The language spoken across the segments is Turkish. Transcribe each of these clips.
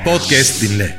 Podcast dinle.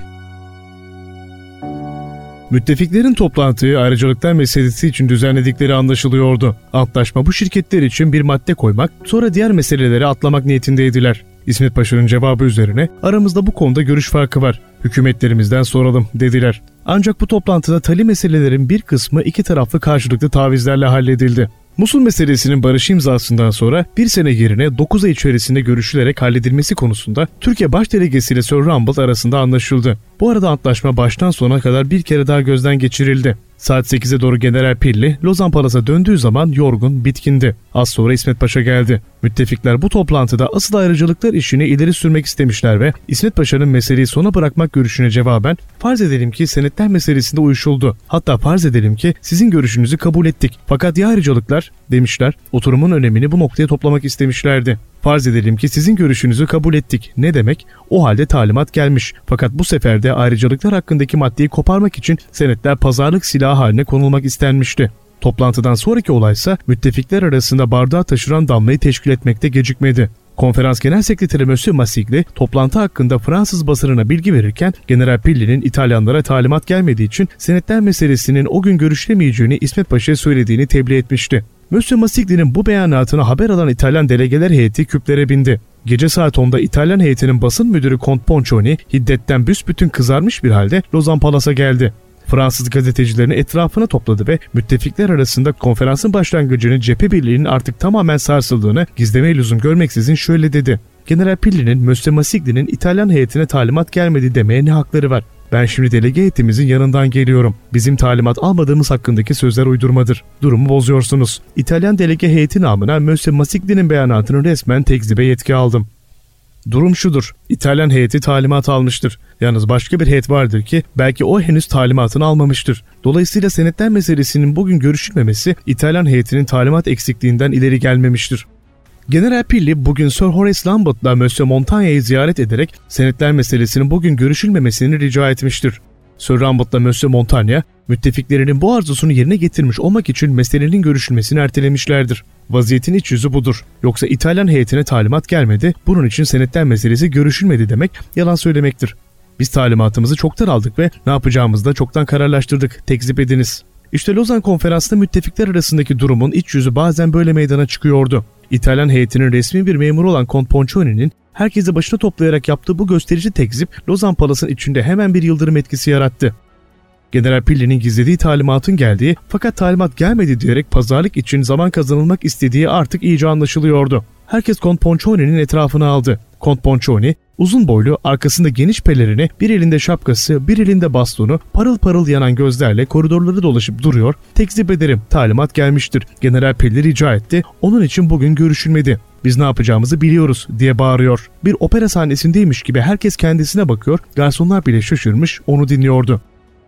Müttefiklerin toplantıyı ayrıcalıklar meselesi için düzenledikleri anlaşılıyordu. Antlaşma bu şirketler için bir madde koymak, sonra diğer meseleleri atlamak niyetindeydiler. İsmet Paşa'nın cevabı üzerine aramızda bu konuda görüş farkı var. Hükümetlerimizden soralım dediler. Ancak bu toplantıda tali meselelerin bir kısmı iki taraflı karşılıklı tavizlerle halledildi. Musul meselesinin barış imzasından sonra bir sene yerine 9 ay içerisinde görüşülerek halledilmesi konusunda Türkiye Başdelegesi ile Sir Rumble arasında anlaşıldı. Bu arada antlaşma baştan sona kadar bir kere daha gözden geçirildi. Saat 8'e doğru General Pilli, Lozan Palas'a döndüğü zaman yorgun, bitkindi. Az sonra İsmet Paşa geldi. Müttefikler bu toplantıda asıl ayrıcalıklar işini ileri sürmek istemişler ve İsmet Paşa'nın meseleyi sona bırakmak görüşüne cevaben farz edelim ki senetler meselesinde uyuşuldu. Hatta farz edelim ki sizin görüşünüzü kabul ettik. Fakat ya ayrıcalıklar demişler, oturumun önemini bu noktaya toplamak istemişlerdi. Farz edelim ki sizin görüşünüzü kabul ettik. Ne demek? O halde talimat gelmiş. Fakat bu sefer de ayrıcalıklar hakkındaki maddeyi koparmak için senetler pazarlık silahı haline konulmak istenmişti. Toplantıdan sonraki olaysa müttefikler arasında bardağı taşıran damlayı teşkil etmekte gecikmedi. Konferans Genel Sekreteri Monsieur Masigli toplantı hakkında Fransız basınına bilgi verirken General Pilli'nin İtalyanlara talimat gelmediği için senetler meselesinin o gün görüşülemeyeceğini İsmet Paşa'ya söylediğini tebliğ etmişti. Monsieur Masigli'nin bu beyanatını haber alan İtalyan delegeler heyeti küplere bindi. Gece saat 10'da İtalyan heyetinin basın müdürü Kont Poncioni hiddetten büsbütün kızarmış bir halde Lozan Palas'a geldi. Fransız gazetecilerini etrafına topladı ve müttefikler arasında konferansın başlangıcının cephe birliğinin artık tamamen sarsıldığını gizlemeye lüzum görmeksizin şöyle dedi. General Pilli'nin Monsieur Masigli'nin İtalyan heyetine talimat gelmedi demeye ne hakları var? Ben şimdi delege heyetimizin yanından geliyorum. Bizim talimat almadığımız hakkındaki sözler uydurmadır. Durumu bozuyorsunuz. İtalyan delege heyeti namına Monsieur Masigli'nin beyanatını resmen tekzibe yetki aldım. Durum şudur. İtalyan heyeti talimat almıştır. Yalnız başka bir heyet vardır ki belki o henüz talimatını almamıştır. Dolayısıyla senetler meselesinin bugün görüşülmemesi İtalyan heyetinin talimat eksikliğinden ileri gelmemiştir. General Pilli bugün Sir Horace Lambert'la Monsieur Montagna'yı ziyaret ederek senetler meselesinin bugün görüşülmemesini rica etmiştir. Sir Lambert'la Monsieur Montagna, müttefiklerinin bu arzusunu yerine getirmiş olmak için meselenin görüşülmesini ertelemişlerdir. Vaziyetin iç yüzü budur. Yoksa İtalyan heyetine talimat gelmedi, bunun için senetler meselesi görüşülmedi demek yalan söylemektir. Biz talimatımızı çoktan aldık ve ne yapacağımızı da çoktan kararlaştırdık, tekzip ediniz. İşte Lozan Konferansı'nda müttefikler arasındaki durumun iç yüzü bazen böyle meydana çıkıyordu. İtalyan heyetinin resmi bir memuru olan Kont Poncioni'nin herkesi başına toplayarak yaptığı bu gösterici tekzip Lozan Palas'ın içinde hemen bir yıldırım etkisi yarattı. General Pilli'nin gizlediği talimatın geldiği fakat talimat gelmedi diyerek pazarlık için zaman kazanılmak istediği artık iyice anlaşılıyordu. Herkes Kont Poncioni'nin etrafına aldı. Kont Poncioni, uzun boylu, arkasında geniş pelerini, bir elinde şapkası, bir elinde bastonu, parıl parıl yanan gözlerle koridorları dolaşıp duruyor. Tekzip ederim, talimat gelmiştir. General Pilli rica etti, onun için bugün görüşülmedi. Biz ne yapacağımızı biliyoruz diye bağırıyor. Bir opera sahnesindeymiş gibi herkes kendisine bakıyor, garsonlar bile şaşırmış onu dinliyordu.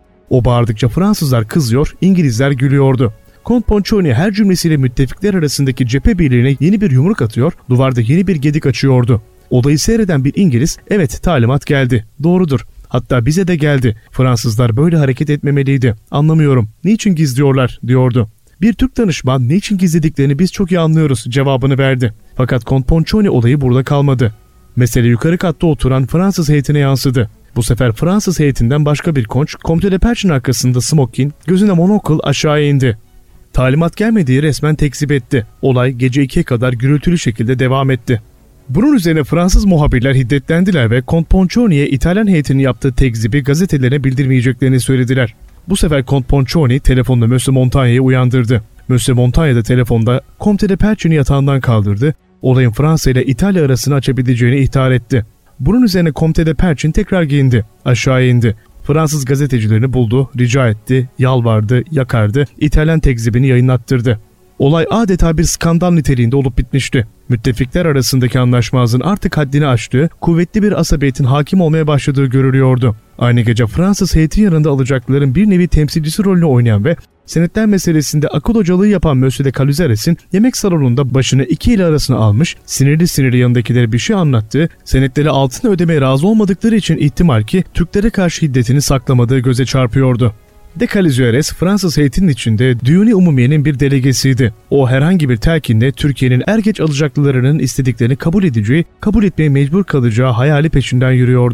O bağırdıkça Fransızlar kızıyor, İngilizler gülüyordu. Kont Poncioni her cümlesiyle müttefikler arasındaki cephe birliğine yeni bir yumruk atıyor, duvarda yeni bir gedik açıyordu. Odayı seyreden bir İngiliz, evet talimat geldi, doğrudur. Hatta bize de geldi. Fransızlar böyle hareket etmemeliydi. Anlamıyorum. Niçin gizliyorlar diyordu. Bir Türk danışman niçin gizlediklerini biz çok iyi anlıyoruz cevabını verdi. Fakat Kont Poncioni olayı burada kalmadı. Mesele yukarı katta oturan Fransız heyetine yansıdı. Bu sefer Fransız heyetinden başka bir konç, Comte de Perche'nin arkasında smokin, gözüne monokl aşağıya indi. Talimat gelmediği resmen tekzip etti. Olay gece 2'ye kadar gürültülü şekilde devam etti. Bunun üzerine Fransız muhabirler hiddetlendiler ve Kont Poncioni'ye İtalyan heyetinin yaptığı tekzibi gazetelerine bildirmeyeceklerini söylediler. Bu sefer Kont Poncioni telefonla Monsieur Montagna'yı uyandırdı. Monsieur Montagna da telefonda Comte de Perche'ni yatağından kaldırdı. Olayın Fransa ile İtalya arasını açabileceğini ihtar etti. Bunun üzerine Comte de Perche tekrar giyindi, aşağıya indi. Fransız gazetecilerini buldu, rica etti, yalvardı, yakardı, İtalyan tekzibini yayınlattırdı. Olay adeta bir skandal niteliğinde olup bitmişti. Müttefikler arasındaki anlaşmazlığın artık haddini aştığı, kuvvetli bir asabiyetin hakim olmaya başladığı görülüyordu. Aynı gece Fransız heyetin yanında alacaklıların bir nevi temsilcisi rolünü oynayan ve senetler meselesinde akıl hocalığı yapan Monsieur de Caluzares'in yemek salonunda başını iki eli arasına almış, sinirli yanındakilere bir şey anlattığı, senetleri altına ödemeye razı olmadıkları için ihtimal ki Türklere karşı hiddetini saklamadığı göze çarpıyordu. De Caluzares, Fransız heyetinin içinde Düğün-i Umumiye'nin bir delegesiydi. O herhangi bir telkinle Türkiye'nin er geç alacaklılarının istediklerini kabul edeceği, kabul etmeye mecbur kalacağı hayali peşinden yürüyordu.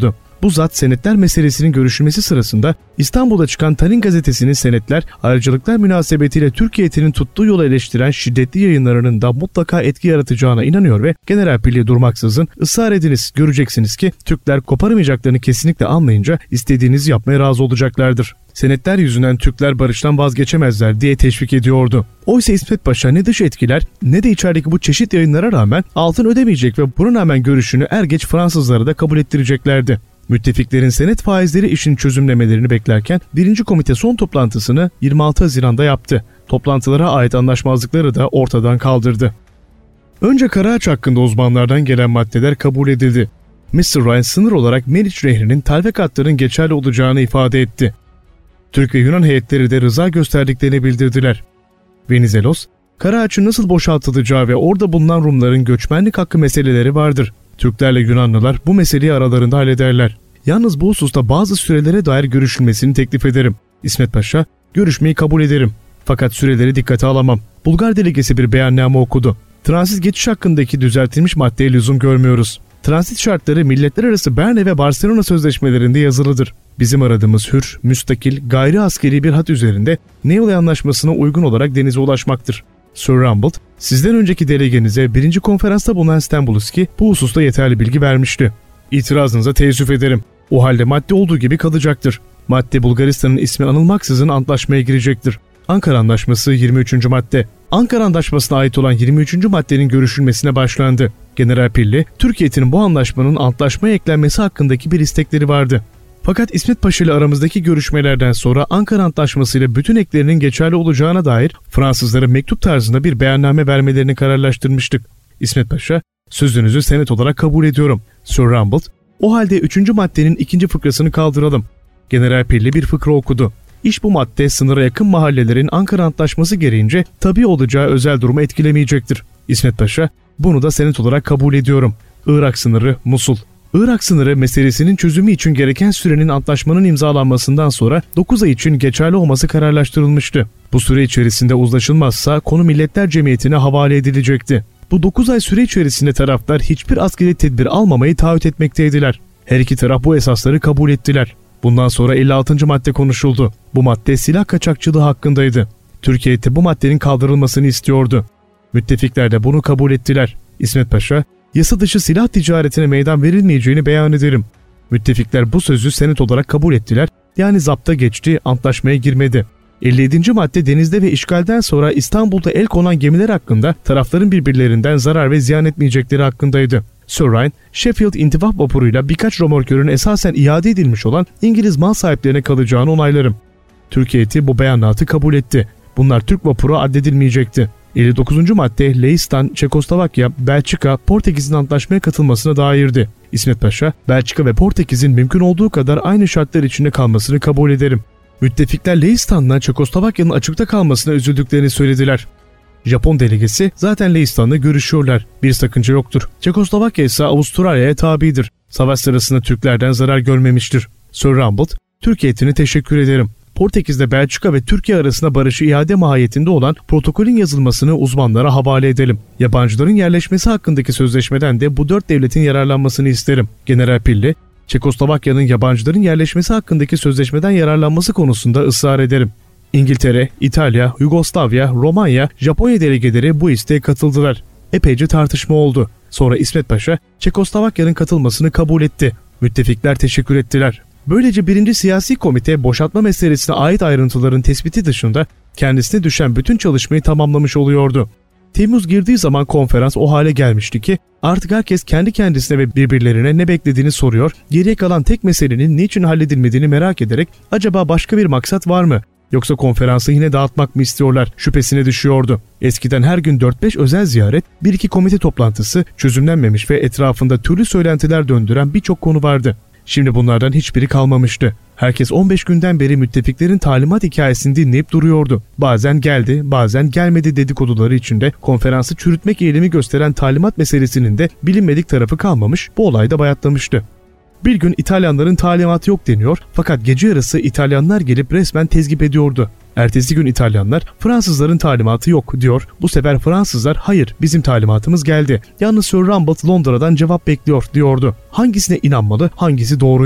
Bu zat senetler meselesinin görüşülmesi sırasında İstanbul'da çıkan Tanin gazetesinin senetler ayrıcalıklar münasebetiyle Türk heyetinin tuttuğu yolu eleştiren şiddetli yayınlarının da mutlaka etki yaratacağına inanıyor ve General Pillay durmaksızın ısrar ediniz, göreceksiniz ki Türkler koparamayacaklarını kesinlikle anlayınca istediğinizi yapmaya razı olacaklardır. Senetler yüzünden Türkler barıştan vazgeçemezler diye teşvik ediyordu. Oysa İsmet Paşa ne dış etkiler ne de içerideki bu çeşit yayınlara rağmen altın ödemeyecek ve buna rağmen görüşünü er geç Fransızlara da kabul ettireceklerdi. Müttefiklerin senet faizleri işini çözümlemelerini beklerken 1. Komite son toplantısını 26 Haziran'da yaptı. Toplantılara ait anlaşmazlıkları da ortadan kaldırdı. Önce Karaağaç hakkında uzmanlardan gelen maddeler kabul edildi. Mr. Ryan sınır olarak Meriç Nehri'nin talvek hatlarının geçerli olacağını ifade etti. Türk ve Yunan heyetleri de rıza gösterdiklerini bildirdiler. Venizelos, Karaağaç'ın nasıl boşaltılacağı ve orada bulunan Rumların göçmenlik hakkı meseleleri vardır. Türklerle Yunanlılar bu meseleyi aralarında hallederler. Yalnız bu hususta bazı sürelere dair görüşülmesini teklif ederim. İsmet Paşa, görüşmeyi kabul ederim. Fakat süreleri dikkate alamam. Bulgar delegesi bir beyanname okudu. Transit geçiş hakkındaki düzeltilmiş maddeye lüzum görmüyoruz. Transit şartları milletler arası Berne ve Barcelona sözleşmelerinde yazılıdır. Bizim aradığımız hür, müstakil, gayri askeri bir hat üzerinde Neuilly Anlaşması'na uygun olarak denize ulaşmaktır. Sir Rumbold, sizden önceki delegenize 1. konferansta bulunan Stambulski bu hususta yeterli bilgi vermişti. İtirazınıza teessüf ederim. O halde madde olduğu gibi kalacaktır. Madde Bulgaristan'ın ismi anılmaksızın antlaşmaya girecektir. Ankara Antlaşması 23. madde. Ankara Antlaşması'na ait olan 23. maddenin görüşülmesine başlandı. General Pillay, Türkiye'nin bu anlaşmanın antlaşmaya eklenmesi hakkındaki bir istekleri vardı. Fakat İsmet Paşa ile aramızdaki görüşmelerden sonra Ankara Antlaşması ile bütün eklerinin geçerli olacağına dair Fransızlara mektup tarzında bir beyanname vermelerini kararlaştırmıştık. İsmet Paşa, sözünüzü senet olarak kabul ediyorum. Sir Rumbold, o halde 3. maddenin 2. fıkrasını kaldıralım. General Pillay bir fıkra okudu. İş bu madde sınıra yakın mahallelerin Ankara Antlaşması gereğince tabii olacağı özel durumu etkilemeyecektir. İsmet Paşa, bunu da senet olarak kabul ediyorum. Irak sınırı, Musul. Irak sınırı meselesinin çözümü için gereken sürenin antlaşmanın imzalanmasından sonra 9 ay için geçerli olması kararlaştırılmıştı. Bu süre içerisinde uzlaşılmazsa konu Milletler Cemiyeti'ne havale edilecekti. Bu 9 ay süre içerisinde taraflar hiçbir askeri tedbir almamayı taahhüt etmekteydiler. Her iki taraf bu esasları kabul ettiler. Bundan sonra 56. madde konuşuldu. Bu madde silah kaçakçılığı hakkındaydı. Türkiye de bu maddenin kaldırılmasını istiyordu. Müttefikler de bunu kabul ettiler. İsmet Paşa, yasa dışı silah ticaretine meydan verilmeyeceğini beyan ederim. Müttefikler bu sözü senet olarak kabul ettiler, yani zapta geçti, antlaşmaya girmedi. 57. madde denizde ve işgalden sonra İstanbul'da el konan gemiler hakkında tarafların birbirlerinden zarar ve ziyan etmeyecekleri hakkındaydı. Sir Ryan, Sheffield intifak vapuruyla birkaç römorkörün esasen iade edilmiş olan İngiliz mal sahiplerine kalacağını onaylarım. Türk heyeti bu beyanatı kabul etti. Bunlar Türk vapuru addedilmeyecekti. 59. madde Leistan, Çekoslovakya, Belçika, Portekiz'in antlaşmaya katılmasına dairdi. İsmet Paşa, Belçika ve Portekiz'in mümkün olduğu kadar aynı şartlar içinde kalmasını kabul ederim. Müttefikler Leistan'la Çekoslovakya'nın açıkta kalmasına üzüldüklerini söylediler. Japon delegesi zaten Leistan'la görüşüyorlar. Bir sakınca yoktur. Çekoslovakya ise Avustralya'ya tabidir. Savaş sırasında Türklerden zarar görmemiştir. Sir Rumbold, Türk heyetine teşekkür ederim. Portekiz'de Belçika ve Türkiye arasında barışı iade mahiyetinde olan protokolün yazılmasını uzmanlara havale edelim. Yabancıların yerleşmesi hakkındaki sözleşmeden de bu 4 devletin yararlanmasını isterim. General Pillay, Çekoslovakya'nın yabancıların yerleşmesi hakkındaki sözleşmeden yararlanması konusunda ısrar ederim. İngiltere, İtalya, Yugoslavya, Romanya, Japonya delegeleri bu isteğe katıldılar. Epeyce tartışma oldu. Sonra İsmet Paşa, Çekoslovakya'nın katılmasını kabul etti. Müttefikler teşekkür ettiler. Böylece 1. Siyasi Komite boşaltma meselesine ait ayrıntıların tespiti dışında kendisine düşen bütün çalışmayı tamamlamış oluyordu. Temmuz girdiği zaman konferans o hale gelmişti ki artık herkes kendi kendisine ve birbirlerine ne beklediğini soruyor, geriye kalan tek meselenin niçin halledilmediğini merak ederek acaba başka bir maksat var mı? Yoksa konferansı yine dağıtmak mı istiyorlar şüphesine düşüyordu. Eskiden her gün 4-5 özel ziyaret, 1-2 komite toplantısı, çözümlenmemiş ve etrafında türlü söylentiler döndüren birçok konu vardı. Şimdi bunlardan hiçbiri kalmamıştı. Herkes 15 günden beri müttefiklerin talimat hikayesini dinleyip duruyordu. Bazen geldi, bazen gelmedi dedikoduları içinde konferansı çürütmek eğilimi gösteren talimat meselesinin de bilinmedik tarafı kalmamış, bu olay da bayatlamıştı. Bir gün İtalyanların talimatı yok deniyor fakat gece yarısı İtalyanlar gelip resmen tezgip ediyordu. Ertesi gün İtalyanlar Fransızların talimatı yok diyor. Bu sefer Fransızlar hayır bizim talimatımız geldi. Yalnız Sir Rumbold Londra'dan cevap bekliyor diyordu. Hangisine inanmalı, hangisi doğruydu?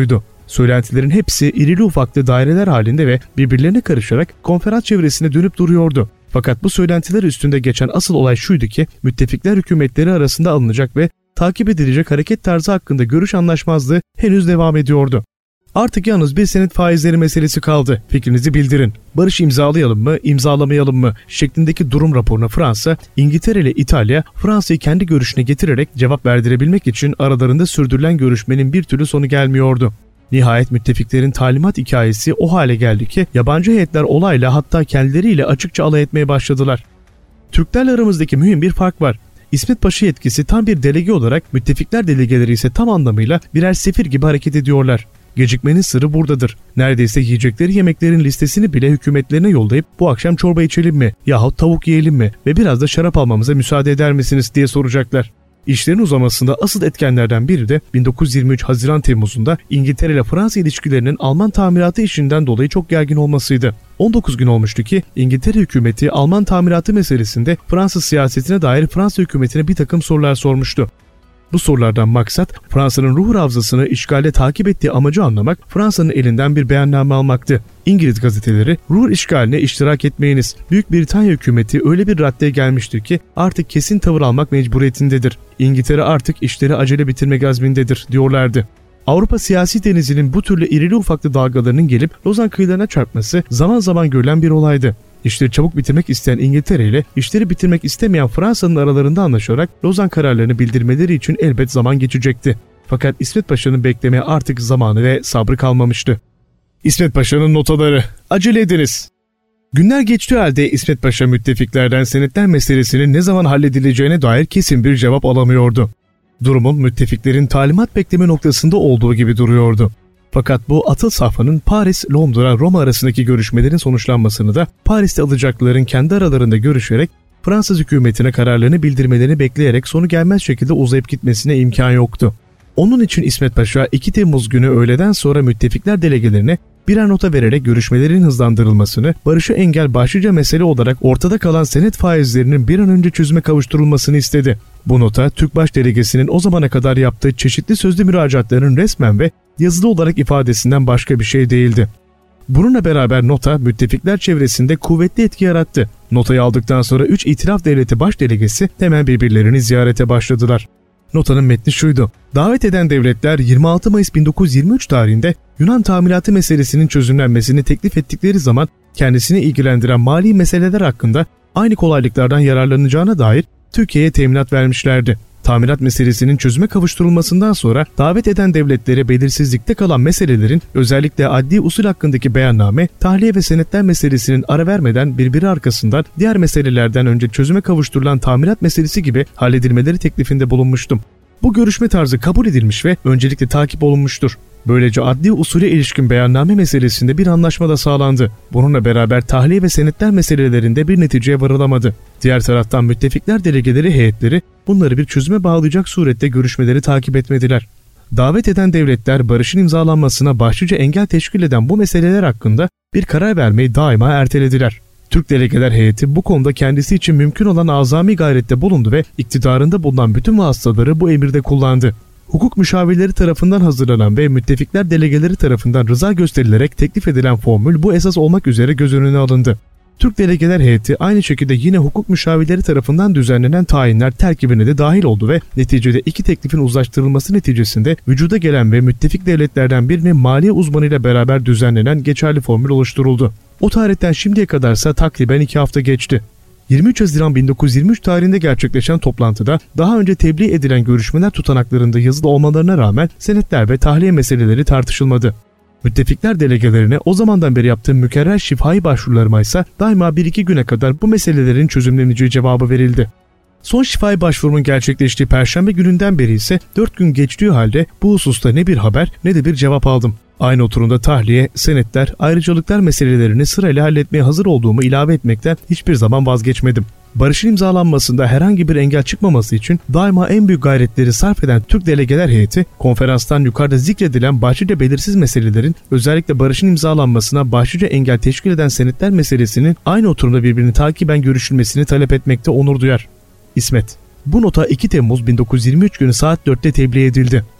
Söylentilerin hepsi irili ufaklı daireler halinde ve birbirlerine karışarak konferans çevresinde dönüp duruyordu. Fakat bu söylentiler üstünde geçen asıl olay şuydu ki müttefikler hükümetleri arasında alınacak ve takip edilecek hareket tarzı hakkında görüş anlaşmazlığı henüz devam ediyordu. Artık yalnız bir senet faizleri meselesi kaldı. Fikrinizi bildirin. Barış imzalayalım mı, imzalamayalım mı şeklindeki durum raporuna Fransa, İngiltere ile İtalya Fransa'yı kendi görüşüne getirerek cevap verdirebilmek için aralarında sürdürülen görüşmenin bir türlü sonu gelmiyordu. Nihayet müttefiklerin talimat hikayesi o hale geldi ki yabancı heyetler olayla hatta kendileriyle açıkça alay etmeye başladılar. Türklerle aramızdaki mühim bir fark var. İsmet Paşa yetkisi tam bir delege olarak, müttefikler delegeleri ise tam anlamıyla birer sefir gibi hareket ediyorlar. Gecikmenin sırrı buradadır. Neredeyse yiyecekleri yemeklerin listesini bile hükümetlerine yollayıp bu akşam çorba içelim mi yahut tavuk yiyelim mi ve biraz da şarap almamıza müsaade eder misiniz diye soracaklar. İşlerin uzamasında asıl etkenlerden biri de 1923 Haziran-Temmuz'unda İngiltere ile Fransa ilişkilerinin Alman tamiratı işinden dolayı çok gergin olmasıydı. 19 gün olmuştu ki İngiltere hükümeti Alman tamiratı meselesinde Fransız siyasetine dair Fransa hükümetine bir takım sorular sormuştu. Bu sorulardan maksat Fransa'nın ruh hafızasını işgalde takip ettiği amacı anlamak, Fransa'nın elinden bir beyanname almaktı. İngiliz gazeteleri Ruhr işgaline iştirak etmeyiniz. Büyük Britanya hükümeti öyle bir raddeye gelmiştir ki artık kesin tavır almak mecburiyetindedir. İngiltere artık işleri acele bitirmek azmindedir diyorlardı. Avrupa siyasi denizinin bu türlü irili ufaklı dalgalarının gelip Lozan kıyılarına çarpması zaman zaman görülen bir olaydı. İşleri çabuk bitirmek isteyen İngiltere ile işleri bitirmek istemeyen Fransa'nın aralarında anlaşarak Lozan kararlarını bildirmeleri için elbet zaman geçecekti. Fakat İsmet Paşa'nın beklemeye artık zamanı ve sabrı kalmamıştı. İsmet Paşa'nın notaları. Acele ediniz. Günler geçtiği halde İsmet Paşa müttefiklerden senetler meselesinin ne zaman halledileceğine dair kesin bir cevap alamıyordu. Durumun müttefiklerin talimat bekleme noktasında olduğu gibi duruyordu. Fakat bu atıl safhanın Paris, Londra, Roma arasındaki görüşmelerin sonuçlanmasını da Paris'te alacakların kendi aralarında görüşerek Fransız hükümetine kararlarını bildirmelerini bekleyerek sonu gelmez şekilde uzayıp gitmesine imkan yoktu. Onun için İsmet Paşa 2 Temmuz günü öğleden sonra müttefikler delegelerine birer nota vererek görüşmelerin hızlandırılmasını, barışa engel başlıca mesele olarak ortada kalan senet faizlerinin bir an önce çözüme kavuşturulmasını istedi. Bu nota Türk baş delegesinin o zamana kadar yaptığı çeşitli sözlü müracaatlarının resmen ve yazılı olarak ifadesinden başka bir şey değildi. Bununla beraber nota müttefikler çevresinde kuvvetli etki yarattı. Notayı aldıktan sonra 3 itilaf devleti baş delegesi hemen birbirlerini ziyarete başladılar. Notanın metni şuydu: davet eden devletler 26 Mayıs 1923 tarihinde Yunan tamiratı meselesinin çözümlenmesini teklif ettikleri zaman kendisini ilgilendiren mali meseleler hakkında aynı kolaylıklardan yararlanacağına dair Türkiye'ye teminat vermişlerdi. Tamirat meselesinin çözüme kavuşturulmasından sonra davet eden devletlere belirsizlikte kalan meselelerin, özellikle adli usul hakkındaki beyanname, tahliye ve senetler meselesinin ara vermeden birbiri arkasından diğer meselelerden önce çözüme kavuşturulan tamirat meselesi gibi halledilmeleri teklifinde bulunmuştum. Bu görüşme tarzı kabul edilmiş ve öncelikle takip olunmuştur. Böylece adli usule ilişkin beyanname meselesinde bir anlaşma da sağlandı. Bununla beraber tahliye ve senetler meselelerinde bir neticeye varılamadı. Diğer taraftan müttefikler delegeleri heyetleri bunları bir çözüme bağlayacak surette görüşmeleri takip etmediler. Davet eden devletler barışın imzalanmasına başlıca engel teşkil eden bu meseleler hakkında bir karar vermeyi daima ertelediler. Türk delegeler heyeti bu konuda kendisi için mümkün olan azami gayrette bulundu ve iktidarında bulunan bütün vasıtaları bu emirde kullandı. Hukuk müşavirleri tarafından hazırlanan ve müttefikler delegeleri tarafından rıza gösterilerek teklif edilen formül bu esas olmak üzere göz önüne alındı. Türk delegeler heyeti aynı şekilde yine hukuk müşavirleri tarafından düzenlenen tayinler terkibine de dahil oldu ve neticede iki teklifin uzlaştırılması neticesinde vücuda gelen ve müttefik devletlerden birinin maliye uzmanıyla beraber düzenlenen geçerli formül oluşturuldu. O tarihten şimdiye kadarsa takriben 2 hafta geçti. 23 Haziran 1923 tarihinde gerçekleşen toplantıda daha önce tebliğ edilen görüşmeler tutanaklarında yazılı olmalarına rağmen senetler ve tahliye meseleleri tartışılmadı. Müttefikler delegelerine o zamandan beri yaptığım mükerrer şifai başvurularıma ise daima 1-2 güne kadar bu meselelerin çözümleneceği cevabı verildi. Son şifai başvurumun gerçekleştiği Perşembe gününden beri ise 4 gün geçtiği halde bu hususta ne bir haber ne de bir cevap aldım. Aynı oturumda tahliye, senetler, ayrıcalıklar meselelerini sırayla halletmeye hazır olduğumu ilave etmekten hiçbir zaman vazgeçmedim. Barışın imzalanmasında herhangi bir engel çıkmaması için daima en büyük gayretleri sarf eden Türk delegeler heyeti, konferanstan yukarıda zikredilen başlıca belirsiz meselelerin, özellikle barışın imzalanmasına başlıca engel teşkil eden senetler meselesinin aynı oturumda birbirini takiben görüşülmesini talep etmekte onur duyar. İsmet. Bu nota 2 Temmuz 1923 günü saat 4'te tebliğ edildi.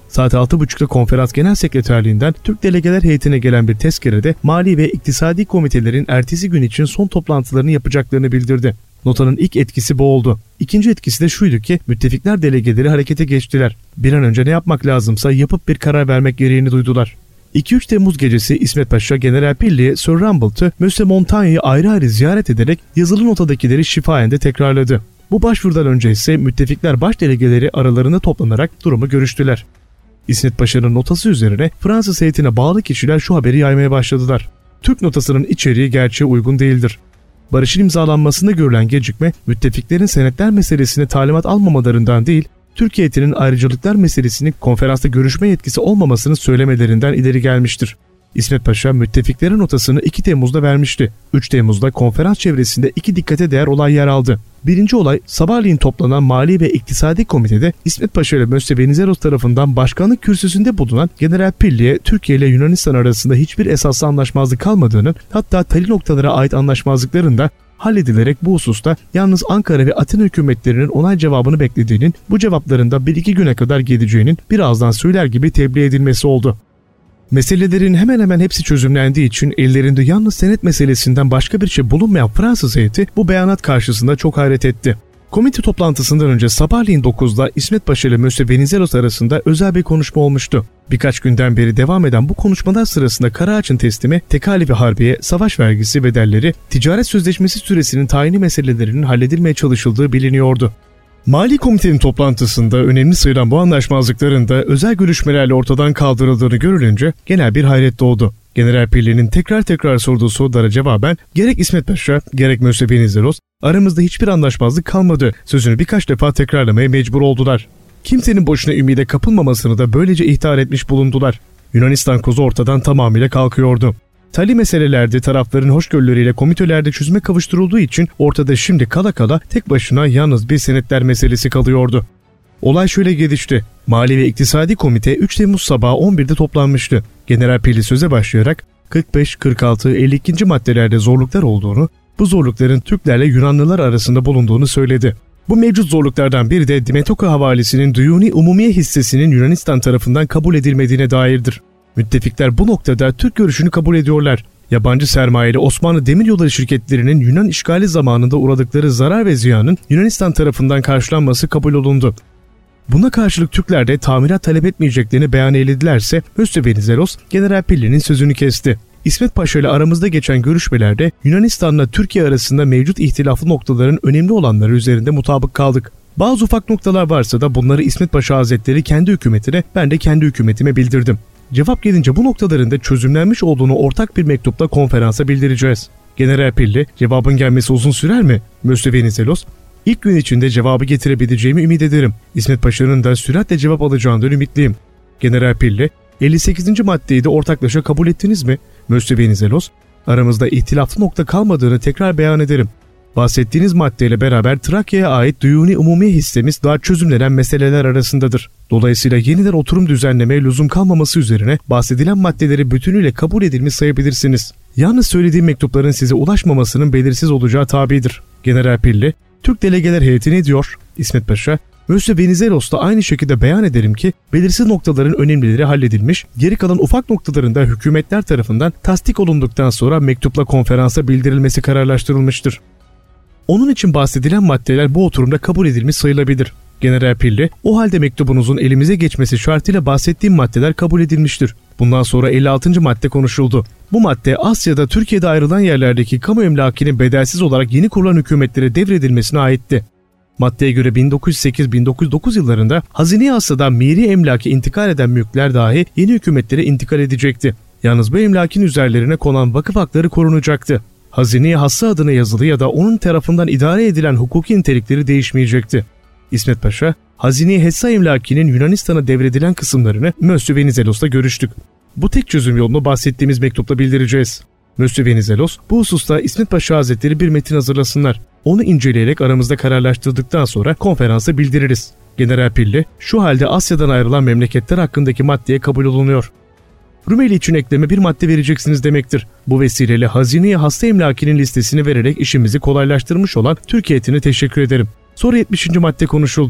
Saat 6.30'da konferans genel sekreterliğinden Türk delegeler heyetine gelen bir tezkerede mali ve iktisadi komitelerin ertesi gün için son toplantılarını yapacaklarını bildirdi. Notanın ilk etkisi bu oldu. İkinci etkisi de şuydu ki müttefikler delegeleri harekete geçtiler. Bir an önce ne yapmak lazımsa yapıp bir karar vermek gereğini duydular. 2-3 Temmuz gecesi İsmet Paşa General Pilly'e Sir Rumble'ı Monsieur Montaigne'yi ayrı ayrı ziyaret ederek yazılı notadakileri şifayende tekrarladı. Bu başvurudan önce ise müttefikler baş delegeleri aralarında toplanarak durumu görüştüler. İsmet Paşa'nın notası üzerine Fransız heyetine bağlı kişiler şu haberi yaymaya başladılar. Türk notasının içeriği gerçeğe uygun değildir. Barışın imzalanmasında görülen gecikme, müttefiklerin senetler meselesine talimat almamalarından değil, Türkiye heyetinin ayrıcalıklar meselesini konferansta görüşme yetkisi olmamasını söylemelerinden ileri gelmiştir. İsmet Paşa müttefiklerin notasını 2 Temmuz'da vermişti. 3 Temmuz'da konferans çevresinde 2 dikkate değer olay yer aldı. Birinci olay, sabahleyin toplanan Mali ve İktisadi Komitede İsmet Paşa ile Mösyö Venizelos tarafından başkanlık kürsüsünde bulunan General Pilly'e Türkiye ile Yunanistan arasında hiçbir esaslı anlaşmazlık kalmadığının, hatta tali noktalara ait anlaşmazlıkların da halledilerek bu hususta yalnız Ankara ve Atina hükümetlerinin onay cevabını beklediğinin, bu cevapların da 1-2 güne kadar geleceğinin birazdan söyler gibi tebliğ edilmesi oldu. Meselelerin hemen hemen hepsi çözümlendiği için ellerinde yalnız senet meselesinden başka bir şey bulunmayan Fransız heyeti bu beyanat karşısında çok hayret etti. Komite toplantısından önce sabahleyin 9'da İsmet Paşa ile Mösyö Venizelos arasında özel bir konuşma olmuştu. Birkaç günden beri devam eden bu konuşmalar sırasında Karaağaç'ın teslimi, tekalifi harbiye, savaş vergisi bedelleri, ticaret sözleşmesi süresinin tayini meselelerinin halledilmeye çalışıldığı biliniyordu. Mali Komitenin toplantısında önemli sayılan bu anlaşmazlıkların da özel görüşmelerle ortadan kaldırıldığını görülünce genel bir hayret doğdu. General Pilly'nin tekrar sorduğu sorulara cevaben gerek İsmet Paşa gerek Mösyö Venizelos aramızda hiçbir anlaşmazlık kalmadı sözünü birkaç defa tekrarlamaya mecbur oldular. Kimsenin boşuna ümide kapılmamasını da böylece ihtar etmiş bulundular. Yunanistan kozu ortadan tamamıyla kalkıyordu. Tali meselelerde tarafların hoşgörüleriyle komitelerde çözüme kavuşturulduğu için ortada şimdi kala kala tek başına yalnız bir senetler meselesi kalıyordu. Olay şöyle gelişti. Mali ve İktisadi Komite 3 Temmuz sabahı 11'de toplanmıştı. General Pilly söze başlayarak 45, 46, 52. maddelerde zorluklar olduğunu, bu zorlukların Türklerle Yunanlılar arasında bulunduğunu söyledi. Bu mevcut zorluklardan biri de Dimetoka havalesinin Duyuni Umumiye hissesinin Yunanistan tarafından kabul edilmediğine dairdir. Müttefikler bu noktada Türk görüşünü kabul ediyorlar. Yabancı sermayeli Osmanlı Demiryolları şirketlerinin Yunan işgali zamanında uğradıkları zarar ve ziyanın Yunanistan tarafından karşılanması kabul olundu. Buna karşılık Türkler de tamirat talep etmeyeceklerini beyan eyledilerse Mösyö Venizelos General Pilly'nin sözünü kesti. İsmet Paşa ile aramızda geçen görüşmelerde Yunanistan'la Türkiye arasında mevcut ihtilaflı noktaların önemli olanları üzerinde mutabık kaldık. Bazı ufak noktalar varsa da bunları İsmet Paşa Hazretleri kendi hükümetine, ben de kendi hükümetime bildirdim. Cevap gelince bu noktaların da çözümlenmiş olduğunu ortak bir mektupla konferansa bildireceğiz. General Pilly, cevabın gelmesi uzun sürer mi? Mösyö Venizelos, İlk gün içinde cevabı getirebileceğimi ümit ederim. İsmet Paşa'nın da süratle cevap alacağından ümitliyim. General Pilly, 58. maddeyi de ortaklaşa kabul ettiniz mi? Mösyö Venizelos, aramızda ihtilaflı nokta kalmadığını tekrar beyan ederim. Bahsettiğiniz maddeyle beraber Trakya'ya ait Duyuni Umumiye hissemiz daha çözümlenen meseleler arasındadır. Dolayısıyla yeniden oturum düzenlemeye lüzum kalmaması üzerine bahsedilen maddeleri bütünüyle kabul edilmiş sayabilirsiniz. Yalnız söylediğim mektupların size ulaşmamasının belirsiz olacağı tabidir. General Pilly, Türk delegeler heyeti ne diyor? İsmet Paşa, Mösyö Venizelos da aynı şekilde beyan ederim ki belirsiz noktaların önemlileri halledilmiş, geri kalan ufak noktalarında hükümetler tarafından tasdik olunduktan sonra mektupla konferansa bildirilmesi kararlaştırılmıştır. Onun için bahsedilen maddeler bu oturumda kabul edilmiş sayılabilir. General Pilly, o halde mektubunuzun elimize geçmesi şartıyla bahsettiğim maddeler kabul edilmiştir. Bundan sonra 56. madde konuşuldu. Bu madde Asya'da Türkiye'de ayrılan yerlerdeki kamu emlakinin bedelsiz olarak yeni kurulan hükümetlere devredilmesine aitti. Maddeye göre 1908-1909 yıllarında Hazine-i Asya'dan miri emlaki intikal eden mülkler dahi yeni hükümetlere intikal edecekti. Yalnız bu emlakin üzerlerine konan vakıf hakları korunacaktı. Hazine-i Hassa adına yazılı ya da onun tarafından idare edilen hukuki nitelikleri değişmeyecekti. İsmet Paşa, Hazine-i Hessa emlakinin Yunanistan'a devredilen kısımlarını Mösyö Venizelos'la görüştük. Bu tek çözüm yolunu bahsettiğimiz mektupla bildireceğiz. Mösyö Venizelos, bu hususta İsmet Paşa Hazretleri bir metin hazırlasınlar. Onu inceleyerek aramızda kararlaştırdıktan sonra konferansa bildiririz. General Pilly, şu halde Asya'dan ayrılan memleketler hakkındaki maddeye kabul olunuyor. Rumeli için ekleme bir madde vereceksiniz demektir. Bu vesileyle Hazine-i Hassa emlakinin listesini vererek işimizi kolaylaştırmış olan Türkiye heyetine teşekkür ederim. Sonra 70. madde konuşuldu.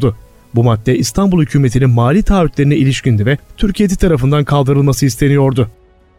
Bu madde İstanbul hükümetinin mali taahhütlerine ilişkindi ve Türkiye tarafından kaldırılması isteniyordu.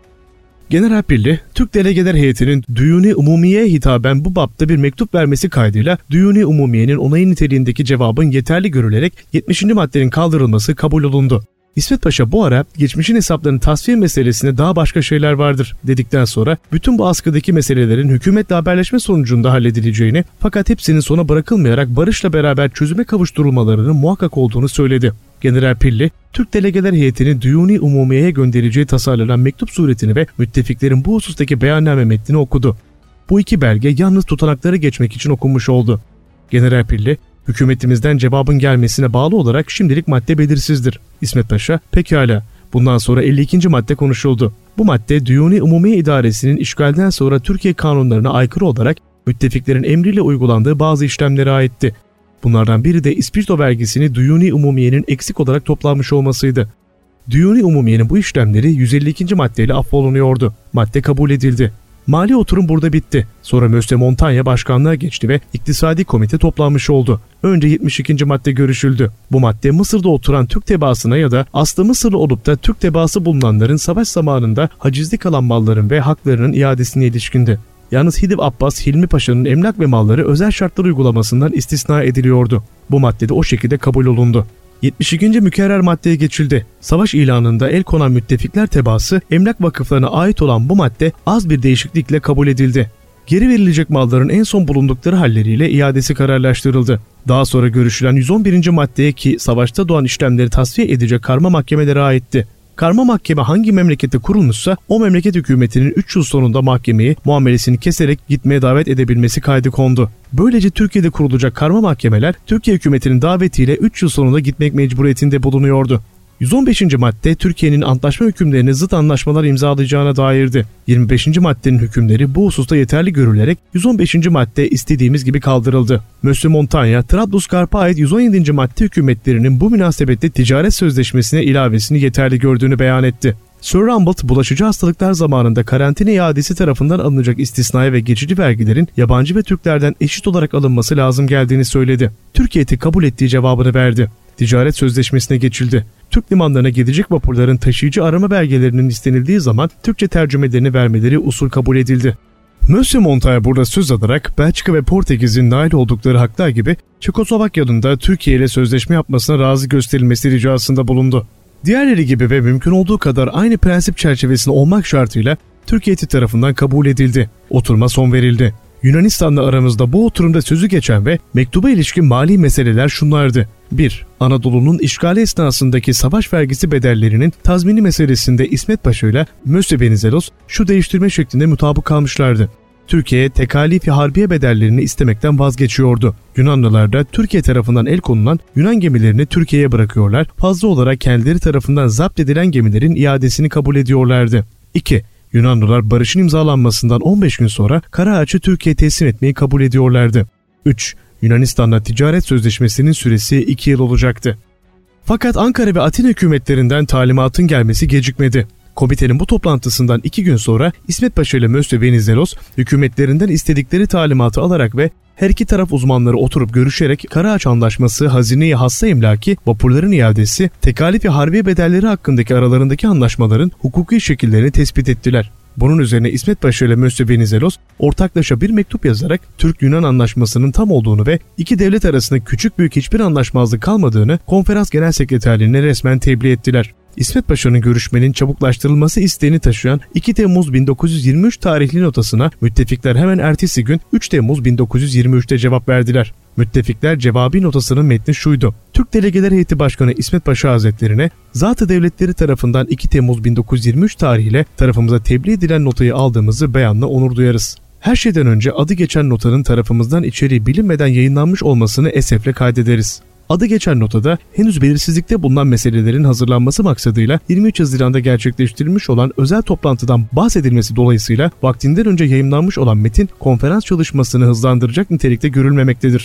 General Pilli, Türk Delegeler Heyeti'nin Düyuni Umumiye'ye hitaben bu bapta bir mektup vermesi kaydıyla Düyuni Umumiye'nin onayı niteliğindeki cevabın yeterli görülerek 70. maddenin kaldırılması kabul olundu. İsmet Paşa bu ara geçmişin hesaplarının tasfiye meselesinde daha başka şeyler vardır dedikten sonra bütün bu askıdaki meselelerin hükümetle haberleşme sonucunda halledileceğini fakat hepsinin sona bırakılmayarak barışla beraber çözüme kavuşturulmalarının muhakkak olduğunu söyledi. General Pilli, Türk Delegeler Heyeti'nin Düyuni Umumiye'ye göndereceği tasarlanan mektup suretini ve müttefiklerin bu husustaki beyanname metnini okudu. Bu iki belge yalnız tutanakları geçmek için okunmuş oldu. General Pilli, hükümetimizden cevabın gelmesine bağlı olarak şimdilik madde belirsizdir. İsmet Paşa, pekala. Bundan sonra 52. madde konuşuldu. Bu madde Düyuni Umumiye İdaresi'nin işgalden sonra Türkiye kanunlarına aykırı olarak müttefiklerin emriyle uygulandığı bazı işlemlere aitti. Bunlardan biri de İspirto vergisini Düyuni Umumiye'nin eksik olarak toplanmış olmasıydı. Düyuni Umumiye'nin bu işlemleri 152. maddeyle affolunuyordu. Madde kabul edildi. Mali oturum burada bitti. Sonra Mösyö Montanya başkanlığa geçti ve iktisadi komite toplanmış oldu. Önce 72. madde görüşüldü. Bu madde Mısır'da oturan Türk tebaasına ya da aslı Mısırlı olup da Türk tebaası bulunanların savaş zamanında hacizli kalan malların ve haklarının iadesine ilişkindi. Yalnız Hidiv Abbas Hilmi Paşa'nın emlak ve malları özel şartlar uygulamasından istisna ediliyordu. Bu madde de o şekilde kabul olundu. 72. mükerrer maddeye geçildi. Savaş ilanında el konan müttefikler tebaası emlak vakıflarına ait olan bu madde az bir değişiklikle kabul edildi. Geri verilecek malların en son bulundukları halleriyle iadesi kararlaştırıldı. Daha sonra görüşülen 111. maddeye ki savaşta doğan işlemleri tasfiye edecek karma mahkemelere aitti. Karma mahkeme hangi memlekette kurulmuşsa o memleket hükümetinin 3 yıl sonunda mahkemeyi muamelesini keserek gitmeye davet edebilmesi kaydı kondu. Böylece Türkiye'de kurulacak karma mahkemeler Türkiye hükümetinin davetiyle 3 yıl sonunda gitmek mecburiyetinde bulunuyordu. 115. madde Türkiye'nin antlaşma hükümlerine zıt anlaşmalar imzalayacağına dairdi. 25. maddenin hükümleri bu hususta yeterli görülerek 115. madde istediğimiz gibi kaldırıldı. Mösyö Montanya, Trablusgarp'a ait 117. madde hükümetlerinin bu münasebette ticaret sözleşmesine ilavesini yeterli gördüğünü beyan etti. Sir Rambert, bulaşıcı hastalıklar zamanında karantina iadesi tarafından alınacak istisnai ve geçici vergilerin yabancı ve Türklerden eşit olarak alınması lazım geldiğini söyledi. Türkiye'yi kabul ettiği cevabını verdi. Ticaret sözleşmesine geçildi. Türk limanlarına gidecek vapurların taşıyıcı arama belgelerinin istenildiği zaman Türkçe tercümelerini vermeleri usul kabul edildi. Mösyö Montanya burada söz alarak Belçika ve Portekiz'in nail oldukları haklar gibi Çekoslovakya'nın da Türkiye ile sözleşme yapmasına razı gösterilmesi ricasında bulundu. Diğerleri gibi ve mümkün olduğu kadar aynı prensip çerçevesinde olmak şartıyla Türkiye tarafından kabul edildi. Oturuma son verildi. Yunanistan'la aramızda bu oturumda sözü geçen ve mektuba ilişkin mali meseleler şunlardı. 1. Anadolu'nun işgali esnasındaki savaş vergisi bedellerinin tazmini meselesinde İsmet Paşa ile Mösyö Venizelos şu değiştirme şeklinde mutabık kalmışlardı. Türkiye tekalifi harbiye bedellerini istemekten vazgeçiyordu. Yunanlılar da Türkiye tarafından el konulan Yunan gemilerini Türkiye'ye bırakıyorlar, fazla olarak kendileri tarafından zapt edilen gemilerin iadesini kabul ediyorlardı. 2. Yunanlılar barışın imzalanmasından 15 gün sonra Karaağaç'ı Türkiye'ye teslim etmeyi kabul ediyorlardı. 3. Yunanistan'la ticaret sözleşmesinin süresi 2 yıl olacaktı. Fakat Ankara ve Atina hükümetlerinden talimatın gelmesi gecikmedi. Komitenin bu toplantısından 2 gün sonra İsmet Paşa ile Mösyö Venizelos hükümetlerinden istedikleri talimatı alarak ve her iki taraf uzmanları oturup görüşerek Karaağaç Anlaşması, hazine-i hassa emlaki, vapurların iadesi, tekalif ve harbiye bedelleri hakkındaki aralarındaki anlaşmaların hukuki şekillerini tespit ettiler. Bunun üzerine İsmet Paşa ile Mösyö Venizelos ortaklaşa bir mektup yazarak Türk-Yunan anlaşmasının tam olduğunu ve iki devlet arasında küçük büyük hiçbir anlaşmazlık kalmadığını konferans genel sekreterliğine resmen tebliğ ettiler. İsmet Paşa'nın görüşmenin çabuklaştırılması isteğini taşıyan 2 Temmuz 1923 tarihli notasına müttefikler hemen ertesi gün 3 Temmuz 1923'te cevap verdiler. Müttefikler cevabı notasının metni şuydu. Türk Delegeler Heyeti Başkanı İsmet Paşa Hazretlerine Zat-ı Devletleri tarafından 2 Temmuz 1923 tarihiyle tarafımıza tebliğ edilen notayı aldığımızı beyanla onur duyarız. Her şeyden önce adı geçen notanın tarafımızdan içeriği bilinmeden yayınlanmış olmasını esefle kaydederiz. Adı geçen notada henüz belirsizlikte bulunan meselelerin hazırlanması maksadıyla 23 Haziran'da gerçekleştirilmiş olan özel toplantıdan bahsedilmesi dolayısıyla vaktinden önce yayımlanmış olan metin konferans çalışmasını hızlandıracak nitelikte görülmemektedir.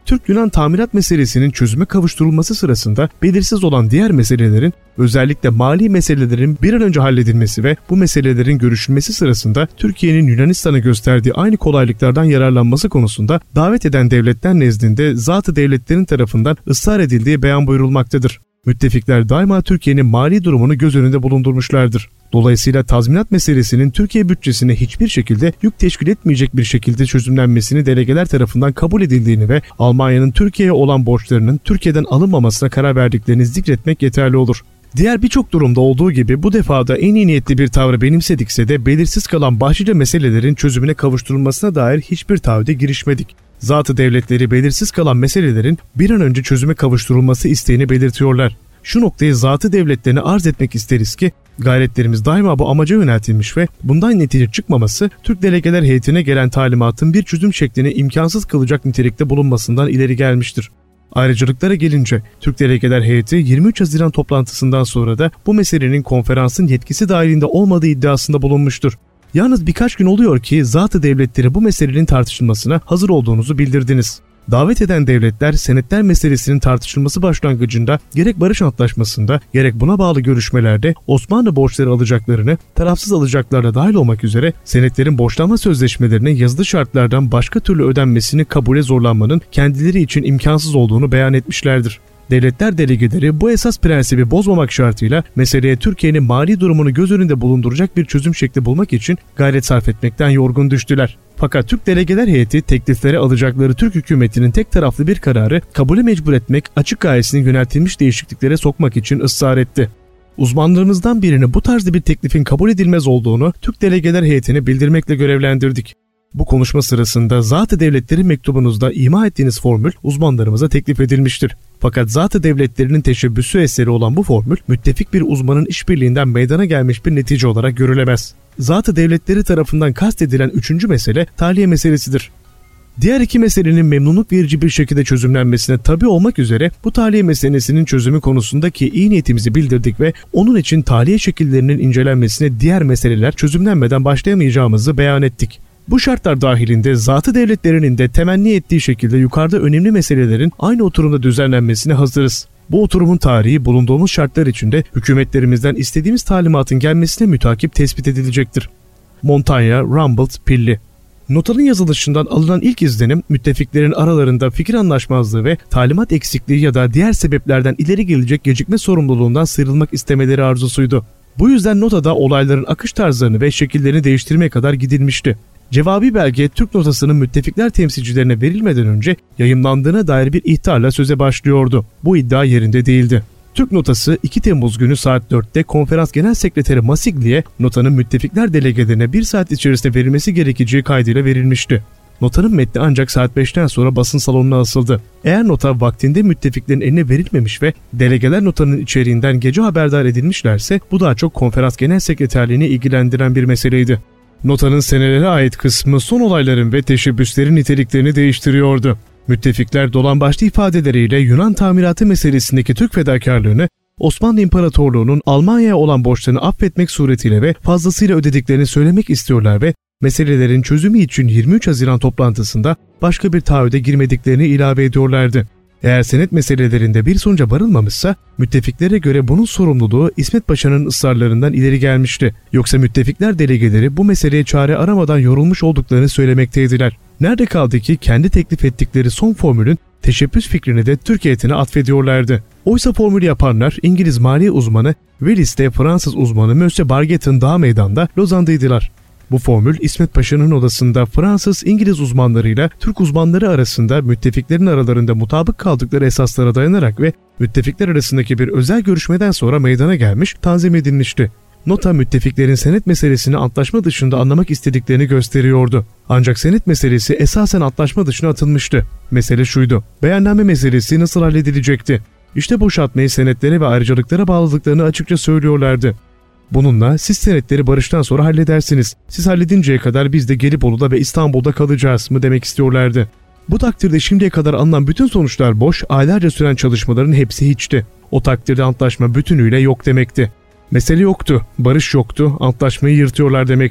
Türk-Yunan tamirat meselesinin çözüme kavuşturulması sırasında belirsiz olan diğer meselelerin, özellikle mali meselelerin bir an önce halledilmesi ve bu meselelerin görüşülmesi sırasında Türkiye'nin Yunanistan'a gösterdiği aynı kolaylıklardan yararlanması konusunda davet eden devletler nezdinde zat-ı devletlerin tarafından ısrar edildiği beyan buyurulmaktadır. Müttefikler daima Türkiye'nin mali durumunu göz önünde bulundurmuşlardır. Dolayısıyla tazminat meselesinin Türkiye bütçesine hiçbir şekilde yük teşkil etmeyecek bir şekilde çözümlenmesini delegeler tarafından kabul edildiğini ve Almanya'nın Türkiye'ye olan borçlarının Türkiye'den alınmamasına karar verdiklerini zikretmek yeterli olur. Diğer birçok durumda olduğu gibi bu defada en iyi niyetli bir tavrı benimsedikse de belirsiz kalan başlıca meselelerin çözümüne kavuşturulmasına dair hiçbir taahhüde girişmedik. Zat-ı devletleri belirsiz kalan meselelerin bir an önce çözüme kavuşturulması isteğini belirtiyorlar. Şu noktayı zat-ı devletlerine arz etmek isteriz ki gayretlerimiz daima bu amaca yöneltilmiş ve bundan netice çıkmaması Türk delegeler heyetine gelen talimatın bir çözüm şeklini imkansız kılacak nitelikte bulunmasından ileri gelmiştir. Ayrıcalıklara gelince Türk delegeler heyeti 23 Haziran toplantısından sonra da bu meselenin konferansın yetkisi dahilinde olmadığı iddiasında bulunmuştur. Yalnız birkaç gün oluyor ki zat-ı devletleri bu meselenin tartışılmasına hazır olduğunuzu bildirdiniz. Davet eden devletler senetler meselesinin tartışılması başlangıcında gerek barış antlaşmasında gerek buna bağlı görüşmelerde Osmanlı borçları alacaklarını tarafsız alacaklarla dahil olmak üzere senetlerin borçlanma sözleşmelerinin yazılı şartlardan başka türlü ödenmesini kabule zorlanmanın kendileri için imkansız olduğunu beyan etmişlerdir. Devletler delegeleri bu esas prensibi bozmamak şartıyla meseleye Türkiye'nin mali durumunu göz önünde bulunduracak bir çözüm şekli bulmak için gayret sarf etmekten yorgun düştüler. Fakat Türk delegeler heyeti tekliflere alacakları Türk hükümetinin tek taraflı bir kararı kabule mecbur etmek açık gayesini yöneltilmiş değişikliklere sokmak için ısrar etti. Uzmanlarımızdan birini bu tarzda bir teklifin kabul edilmez olduğunu Türk delegeler heyetine bildirmekle görevlendirdik. Bu konuşma sırasında Zat-ı Devletleri mektubunuzda ima ettiğiniz formül uzmanlarımıza teklif edilmiştir. Fakat Zat-ı Devletlerinin teşebbüsü eseri olan bu formül müttefik bir uzmanın işbirliğinden meydana gelmiş bir netice olarak görülemez. Zat-ı Devletleri tarafından kastedilen üçüncü mesele tahliye meselesidir. Diğer iki meselenin memnunluk verici bir şekilde çözümlenmesine tabi olmak üzere bu tahliye meselesinin çözümü konusundaki iyi niyetimizi bildirdik ve onun için tahliye şekillerinin incelenmesine diğer meseleler çözümlenmeden başlayamayacağımızı beyan ettik. Bu şartlar dahilinde Zat-ı Devletlerinin de temenni ettiği şekilde yukarıda önemli meselelerin aynı oturumda düzenlenmesine hazırız. Bu oturumun tarihi bulunduğumuz şartlar içinde hükümetlerimizden istediğimiz talimatın gelmesine mütakip tespit edilecektir. Montanya, Rumboldt, Pilli. Notanın yazılışından alınan ilk izlenim müttefiklerin aralarında fikir anlaşmazlığı ve talimat eksikliği ya da diğer sebeplerden ileri gelecek gecikme sorumluluğundan sıyrılmak istemeleri arzusuydu. Bu yüzden notada olayların akış tarzlarını ve şekillerini değiştirmeye kadar gidilmişti. Cevabi belge Türk notasının müttefikler temsilcilerine verilmeden önce yayımlandığına dair bir ihtarla söze başlıyordu. Bu iddia yerinde değildi. Türk notası 2 Temmuz günü saat 4'te Konferans Genel Sekreteri Masigli'ye notanın müttefikler delegelerine 1 saat içerisinde verilmesi gerekeceği kaydıyla verilmişti. Notanın metni ancak saat 5'ten sonra basın salonuna asıldı. Eğer nota vaktinde müttefiklerin eline verilmemiş ve delegeler notanın içeriğinden gece haberdar edilmişlerse bu daha çok Konferans Genel Sekreterliğini ilgilendiren bir meseleydi. Notanın senelere ait kısmı son olayların ve teşebbüslerin niteliklerini değiştiriyordu. Müttefikler dolambaçlı ifadeleriyle Yunan tamiratı meselesindeki Türk fedakarlığını Osmanlı İmparatorluğu'nun Almanya'ya olan borçlarını affetmek suretiyle ve fazlasıyla ödediklerini söylemek istiyorlar ve meselelerin çözümü için 23 Haziran toplantısında başka bir taahhüde girmediklerini ilave ediyorlardı. Eğer senet meselelerinde bir sonuca varılmamışsa müttefiklere göre bunun sorumluluğu İsmet Paşa'nın ısrarlarından ileri gelmişti. Yoksa müttefikler delegeleri bu meseleye çare aramadan yorulmuş olduklarını söylemekteydiler. Nerede kaldı ki kendi teklif ettikleri son formülün teşebbüs fikrini de Türk heyetine atfediyorlardı. Oysa formülü yapanlar İngiliz maliye uzmanı Willis de Fransız uzmanı Monsieur Barget'in dağ meydanda Lozan'daydılar. Bu formül İsmet Paşa'nın odasında Fransız-İngiliz uzmanlarıyla Türk uzmanları arasında müttefiklerin aralarında mutabık kaldıkları esaslara dayanarak ve müttefikler arasındaki bir özel görüşmeden sonra meydana gelmiş, tanzim edilmişti. Nota müttefiklerin senet meselesini antlaşma dışında anlamak istediklerini gösteriyordu. Ancak senet meselesi esasen antlaşma dışına atılmıştı. Mesele şuydu: beyanname meselesi nasıl halledilecekti? İşte boşaltmayı senetlere ve ayrıcalıklara bağladıklarını açıkça söylüyorlardı. Bununla siz senetleri barıştan sonra halledersiniz. Siz halledinceye kadar biz de Gelibolu'da ve İstanbul'da kalacağız mı demek istiyorlardı. Bu takdirde şimdiye kadar alınan bütün sonuçlar boş, aylarca süren çalışmaların hepsi hiçti. O takdirde antlaşma bütünüyle yok demekti. Mesele yoktu, barış yoktu, antlaşmayı yırtıyorlar demekti.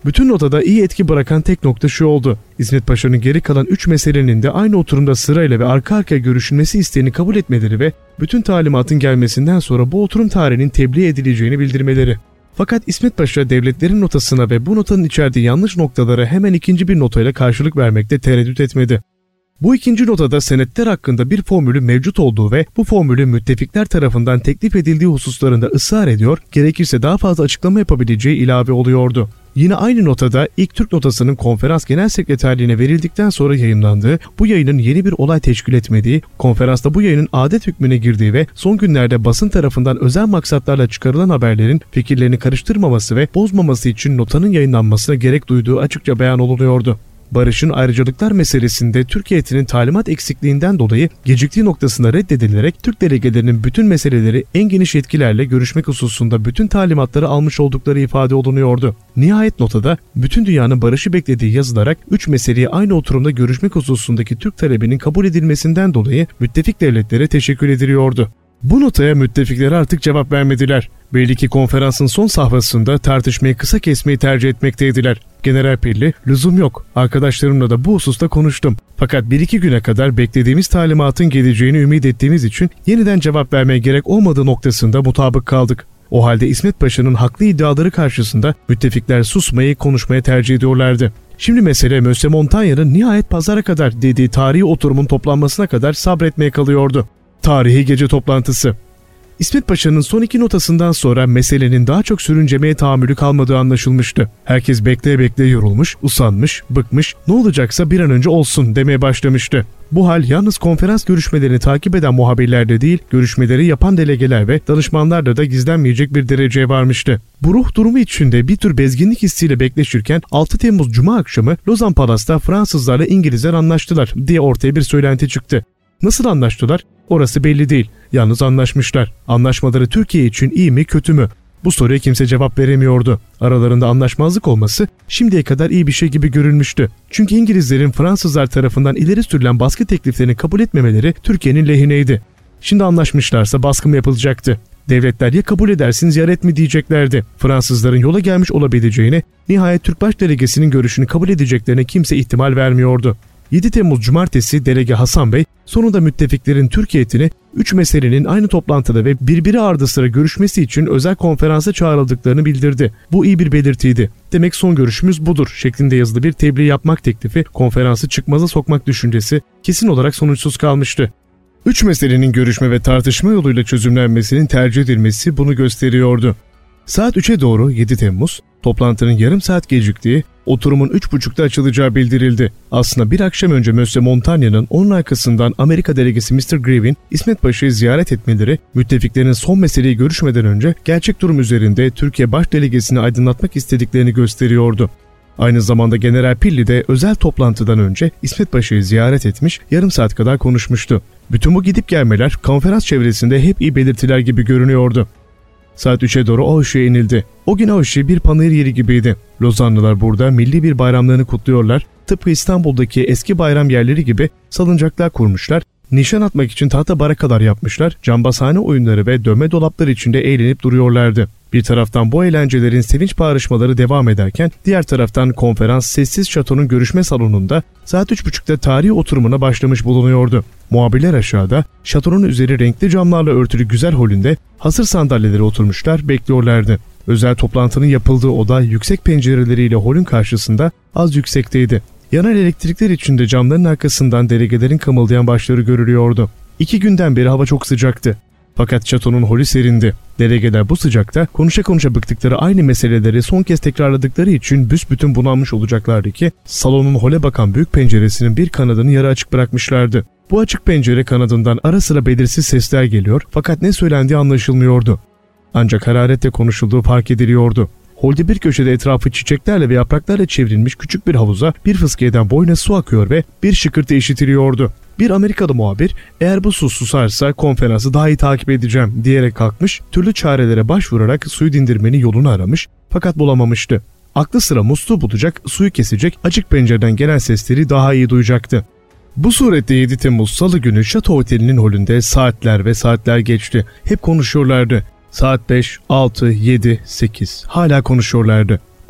Bütün notada iyi etki bırakan tek nokta şu oldu. İsmet Paşa'nın geri kalan 3 meselenin de aynı oturumda sırayla ve arka arkaya görüşülmesi isteğini kabul etmeleri ve bütün talimatın gelmesinden sonra bu oturum tarihinin tebliğ edileceğini bildirmeleri. Fakat İsmet Paşa devletlerin notasına ve bu notanın içerdiği yanlış noktalara hemen ikinci bir notayla karşılık vermekte tereddüt etmedi. Bu ikinci notada senetler hakkında bir formülü mevcut olduğu ve bu formülün müttefikler tarafından teklif edildiği hususlarında ısrar ediyor, gerekirse daha fazla açıklama yapabileceği ilave oluyordu. Yine aynı notada ilk Türk notasının konferans genel sekreterliğine verildikten sonra yayımlandığı, bu yayının yeni bir olay teşkil etmediği, konferansta bu yayının adet hükmüne girdiği ve son günlerde basın tarafından özel maksatlarla çıkarılan haberlerin fikirlerini karıştırmaması ve bozmaması için notanın yayınlanmasına gerek duyduğu açıkça beyan olunuyordu. Barış'ın ayrıcalıklar meselesinde Türk heyetinin talimat eksikliğinden dolayı geciktiği noktasında reddedilerek Türk delegelerinin bütün meseleleri en geniş yetkilerle görüşmek hususunda bütün talimatları almış oldukları ifade olunuyordu. Nihayet notada bütün dünyanın barışı beklediği yazılarak 3 meseleyi aynı oturumda görüşmek hususundaki Türk talebinin kabul edilmesinden dolayı müttefik devletlere teşekkür ediliyordu. Bu notaya müttefikler artık cevap vermediler. Belli ki konferansın son safhasında tartışmayı kısa kesmeyi tercih etmekteydiler. General Pilli, "Lüzum yok. Arkadaşlarımla da bu hususta konuştum. Fakat 1-2 güne kadar beklediğimiz talimatın geleceğini ümit ettiğimiz için yeniden cevap vermeye gerek olmadığı noktasında mutabık kaldık." O halde İsmet Paşa'nın haklı iddiaları karşısında müttefikler susmayı, konuşmaya tercih ediyorlardı. Şimdi mesele Monsieur Montagna'nın nihayet pazara kadar dediği tarihi oturumun toplanmasına kadar sabretmeye kalıyordu. Tarihi gece toplantısı. İsmet Paşa'nın son 2 notasından sonra meselenin daha çok sürüncemeye tahammülü kalmadığı anlaşılmıştı. Herkes bekleye bekleye yorulmuş, usanmış, bıkmış, ne olacaksa bir an önce olsun demeye başlamıştı. Bu hal yalnız konferans görüşmelerini takip eden muhabirlerde değil, görüşmeleri yapan delegeler ve danışmanlarda da gizlenmeyecek bir dereceye varmıştı. Bu ruh durumu içinde bir tür bezginlik hissiyle bekleşirken 6 Temmuz Cuma akşamı Lozan Palas'ta Fransızlarla İngilizler anlaştılar diye ortaya bir söylenti çıktı. Nasıl anlaştılar? Orası belli değil. Yalnız anlaşmışlar. Anlaşmaları Türkiye için iyi mi kötü mü? Bu soruya kimse cevap veremiyordu. Aralarında anlaşmazlık olması şimdiye kadar iyi bir şey gibi görünmüştü. Çünkü İngilizlerin Fransızlar tarafından ileri sürülen baskı tekliflerini kabul etmemeleri Türkiye'nin lehineydi. Şimdi anlaşmışlarsa baskı mı yapılacaktı? Devletler ya kabul edersiniz ya ret mi diyeceklerdi. Fransızların yola gelmiş olabileceğine, nihayet Türk baş delegesinin görüşünü kabul edeceklerine kimse ihtimal vermiyordu. 7 Temmuz Cumartesi delege Hasan Bey sonunda müttefiklerin Türk heyetini 3 meselenin aynı toplantıda ve birbiri ardı sıra görüşmesi için özel konferansa çağrıldıklarını bildirdi. Bu iyi bir belirtiydi. Demek son görüşümüz budur şeklinde yazılı bir tebliğ yapmak teklifi, konferansı çıkmaza sokmak düşüncesi kesin olarak sonuçsuz kalmıştı. 3 meselenin görüşme ve tartışma yoluyla çözümlenmesinin tercih edilmesi bunu gösteriyordu. Saat 3'e doğru 7 Temmuz, toplantının yarım saat geciktiği, oturumun 3.30'da açılacağı bildirildi. Aslında bir akşam önce Monsieur Montagna'nın onun arkasından Amerika delegesi Mr. Grevin, İsmet Paşa'yı ziyaret etmeleri, müttefiklerin son meseleyi görüşmeden önce gerçek durum üzerinde Türkiye baş delegesini aydınlatmak istediklerini gösteriyordu. Aynı zamanda General Pilli de özel toplantıdan önce İsmet Paşa'yı ziyaret etmiş, yarım saat kadar konuşmuştu. Bütün bu gidip gelmeler konferans çevresinde hep iyi belirtiler gibi görünüyordu. Saat 3'e doğru Auschwitz'e inildi. O gün Auschwitz bir panayır yeri gibiydi. Lozanlılar burada milli bir bayramlarını kutluyorlar. Tıpkı İstanbul'daki eski bayram yerleri gibi salıncaklar kurmuşlar. Nişan atmak için tahta barakalar yapmışlar. Cambazhane oyunları ve dövme dolaplar içinde eğlenip duruyorlardı. Bir taraftan bu eğlencelerin sevinç bağrışmaları devam ederken diğer taraftan konferans sessiz şatonun görüşme salonunda saat 3.30'da tarihi oturumuna başlamış bulunuyordu. Muhabirler aşağıda şatonun üzeri renkli camlarla örtülü güzel holünde hasır sandalyelere oturmuşlar, bekliyorlardı. Özel toplantının yapıldığı oda yüksek pencereleriyle holün karşısında az yüksekteydi. Yanan elektrikler içinde camların arkasından delegelerin kımıldayan başları görülüyordu. 2 günden beri hava çok sıcaktı. Fakat şatonun holü serindi. Delegeler bu sıcakta konuşa konuşa bıktıkları aynı meseleleri son kez tekrarladıkları için büsbütün bunalmış olacaklardı ki salonun hole bakan büyük penceresinin bir kanadını yarı açık bırakmışlardı. Bu açık pencere kanadından ara sıra belirsiz sesler geliyor fakat ne söylendiği anlaşılmıyordu. Ancak hararetle konuşulduğu fark ediliyordu. Holde bir köşede etrafı çiçeklerle ve yapraklarla çevrilmiş küçük bir havuza bir fıskiyeden boyuna su akıyor ve bir şıkırtı işitiliyordu. Bir Amerikalı muhabir, eğer bu su susarsa konferansı daha iyi takip edeceğim diyerek kalkmış, türlü çarelere başvurarak suyu dindirmenin yolunu aramış fakat bulamamıştı. Aklı sıra musluğu bulacak, suyu kesecek, açık pencereden gelen sesleri daha iyi duyacaktı. Bu surette 7 Temmuz Salı günü Şato Oteli'nin holünde saatler ve saatler geçti. Hep konuşuyorlardı. Saat 5, 6, 7, 8 hala konuşuyorlardı.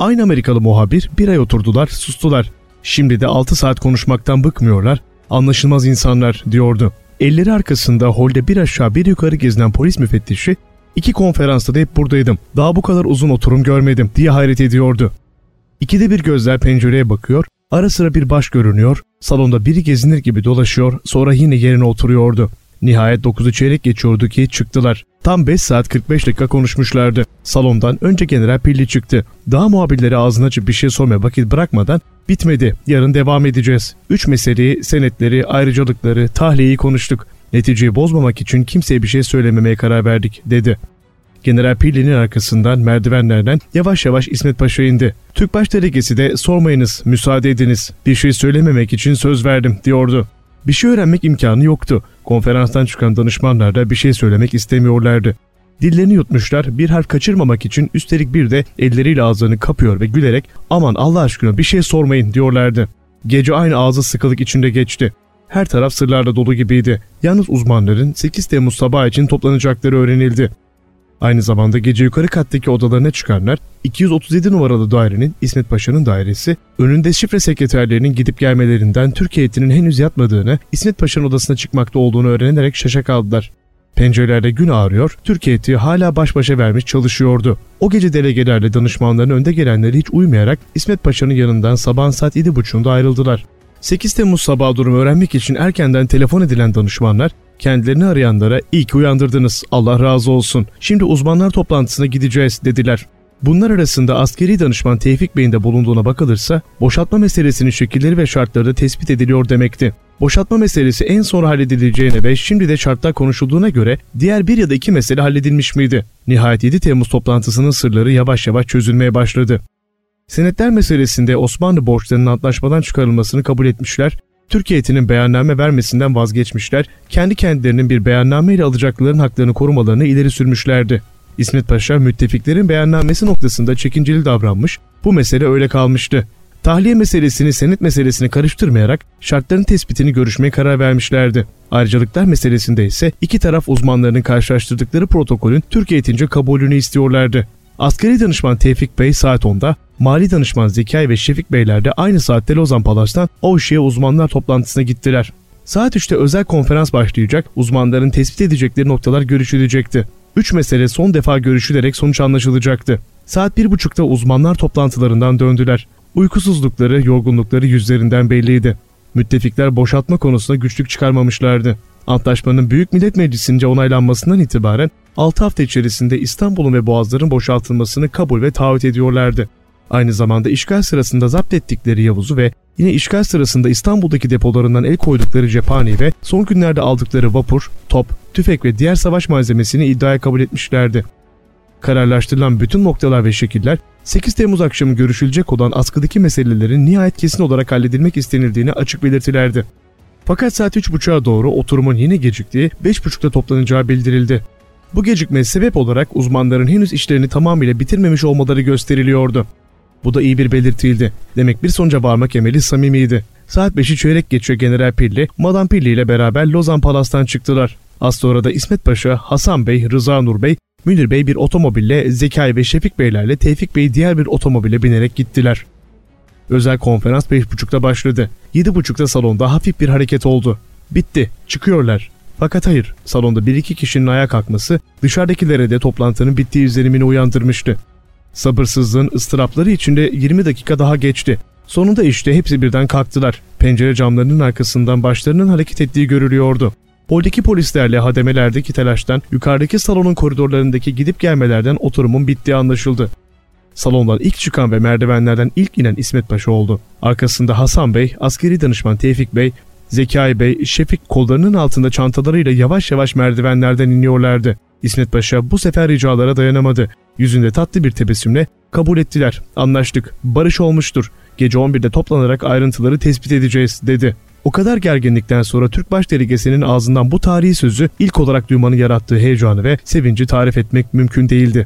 Aynı Amerikalı muhabir bir ay oturdular, sustular. Şimdi de 6 saat konuşmaktan bıkmıyorlar. Anlaşılmaz insanlar diyordu. Elleri arkasında holde bir aşağı bir yukarı gezinen polis müfettişi, 2 konferansta da hep buradaydım. Daha bu kadar uzun oturum görmedim diye hayret ediyordu. İkide bir gözler pencereye bakıyor, ara sıra bir baş görünüyor, salonda biri gezinir gibi dolaşıyor, sonra yine yerine oturuyordu. Nihayet 9'u çeyrek geçiyordu ki çıktılar. Tam 5 saat 45 dakika konuşmuşlardı. Salondan önce General Pilli çıktı. Daha muhabirlere ağzını açıp bir şey sormaya vakit bırakmadan bitmedi, yarın devam edeceğiz. 3 meseleyi, senetleri, ayrıcalıkları, tahliyeyi konuştuk. Neticeyi bozmamak için kimseye bir şey söylememeye karar verdik dedi. General Pilli'nin arkasından merdivenlerden yavaş yavaş İsmet Paşa indi. Türk Başdelegesi de sormayınız, müsaade ediniz. Bir şey söylememek için söz verdim diyordu. Bir şey öğrenmek imkanı yoktu. Konferanstan çıkan danışmanlar da bir şey söylemek istemiyorlardı. Dillerini yutmuşlar, bir harf kaçırmamak için üstelik bir de elleriyle ağızlarını kapıyor ve gülerek "Aman Allah aşkına bir şey sormayın" diyorlardı. Gece aynı ağzı sıkılık içinde geçti. Her taraf sırlarla dolu gibiydi. Yalnız uzmanların 8 Temmuz sabahı için toplanacakları öğrenildi. Aynı zamanda gece yukarı kattaki odalarına çıkanlar 237 numaralı dairenin, İsmet Paşa'nın dairesi, önünde şifre sekreterlerinin gidip gelmelerinden Türk heyetinin henüz yatmadığını, İsmet Paşa'nın odasına çıkmakta olduğunu öğrenerek şaşa kaldılar. Pencerelerde gün ağrıyor, Türk heyeti hala baş başa vermiş çalışıyordu. O gece delegelerle danışmanların önde gelenleri hiç uymayarak İsmet Paşa'nın yanından sabahın saat 7.30'da ayrıldılar. 8 Temmuz sabahı durumu öğrenmek için erkenden telefon edilen danışmanlar kendilerini arayanlara "İyi ki uyandırdınız, Allah razı olsun, şimdi uzmanlar toplantısına gideceğiz" dediler. Bunlar arasında askeri danışman Tevfik Bey'in de bulunduğuna bakılırsa boşaltma meselesinin şekilleri ve şartları da tespit ediliyor demekti. Boşaltma meselesi en sonra halledileceğine ve şimdi de şartlar konuşulduğuna göre diğer bir ya da 2 mesele halledilmiş miydi? Nihayet 7 Temmuz toplantısının sırları yavaş yavaş çözülmeye başladı. Senetler meselesinde Osmanlı borçlarının antlaşmadan çıkarılmasını kabul etmişler, Türk heyetinin beyanname vermesinden vazgeçmişler, kendi kendilerinin bir beyanname ile alacakların haklarını korumalarını ileri sürmüşlerdi. İsmet Paşa müttefiklerin beyannamesi noktasında çekinceli davranmış, bu mesele öyle kalmıştı. Tahliye meselesini senet meselesine karıştırmayarak şartların tespitini görüşmeye karar vermişlerdi. Ayrıcalıklar meselesinde ise 2 taraf uzmanlarının karşılaştırdıkları protokolün Türk heyetince kabulünü istiyorlardı. Askeri danışman Tevfik Bey saat 10'da, mali danışman Zekai ve Şefik Beyler de aynı saatte Lozan Palas'tan Avşi'ye uzmanlar toplantısına gittiler. Saat 3'te özel konferans başlayacak, uzmanların tespit edecekleri noktalar görüşülecekti. 3 mesele son defa görüşülerek sonuç anlaşılacaktı. Saat 1.30'da uzmanlar toplantılarından döndüler. Uykusuzlukları, yorgunlukları yüzlerinden belliydi. Müttefikler boşaltma konusunda güçlük çıkarmamışlardı. Antlaşmanın Büyük Millet Meclisi'nce onaylanmasından itibaren 6 hafta içerisinde İstanbul'un ve Boğazların boşaltılmasını kabul ve taahhüt ediyorlardı. Aynı zamanda işgal sırasında zapt ettikleri Yavuz'u ve yine işgal sırasında İstanbul'daki depolarından el koydukları cephaneyi ve son günlerde aldıkları vapur, top, tüfek ve diğer savaş malzemesini iddiaya kabul etmişlerdi. Kararlaştırılan bütün noktalar ve şekiller 8 Temmuz akşamı görüşülecek olan askıdaki meselelerin nihayet kesin olarak halledilmek istenildiğini açık belirtilerdi. Fakat saat 3.30'a doğru oturumun yine geciktiği, 5.30'da toplanacağı bildirildi. Bu gecikme sebep olarak uzmanların henüz işlerini tamamıyla bitirmemiş olmaları gösteriliyordu. Bu da iyi bir belirtiydi. Demek bir sonuca varmak emeli samimiydi. Saat 5'i çeyrek geçiyor General Pilli, Madame Pilli ile beraber Lozan Palas'tan çıktılar. Az sonra da İsmet Paşa, Hasan Bey, Rıza Nur Bey, Münir Bey bir otomobille, Zekai ve Şefik Beylerle Tevfik Bey diğer bir otomobile binerek gittiler. Özel konferans 5.30'da başladı. 7.30'da salonda hafif bir hareket oldu. Bitti, çıkıyorlar. Fakat hayır, salonda 1-2 kişinin ayağa kalkması dışarıdakilere de toplantının bittiği izlenimini uyandırmıştı. Sabırsızlığın ıstırapları içinde 20 dakika daha geçti. Sonunda işte hepsi birden kalktılar. Pencere camlarının arkasından başlarının hareket ettiği görülüyordu. Holdeki polislerle hademelerdeki telaştan, yukarıdaki salonun koridorlarındaki gidip gelmelerden oturumun bittiği anlaşıldı. Salondan ilk çıkan ve merdivenlerden ilk inen İsmet Paşa oldu. Arkasında Hasan Bey, askeri danışman Tevfik Bey, Zekai Bey, Şefik kollarının altında çantalarıyla yavaş yavaş merdivenlerden iniyorlardı. İsmet Paşa bu sefer ricalara dayanamadı. Yüzünde tatlı bir tebessümle "Kabul ettiler, anlaştık, barış olmuştur. Gece 11'de toplanarak ayrıntıları tespit edeceğiz" dedi. O kadar gerginlikten sonra Türk Başdelegesinin ağzından bu tarihi sözü ilk olarak duymanın yarattığı heyecanı ve sevinci tarif etmek mümkün değildi.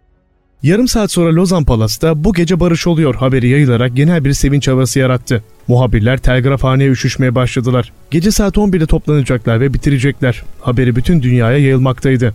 Yarım saat sonra Lozan Palas'ta "Bu gece barış oluyor" haberi yayılarak genel bir sevinç havası yarattı. Muhabirler telgrafhaneye üşüşmeye başladılar. Gece saat 11'de toplanacaklar ve bitirecekler. Haberi bütün dünyaya yayılmaktaydı.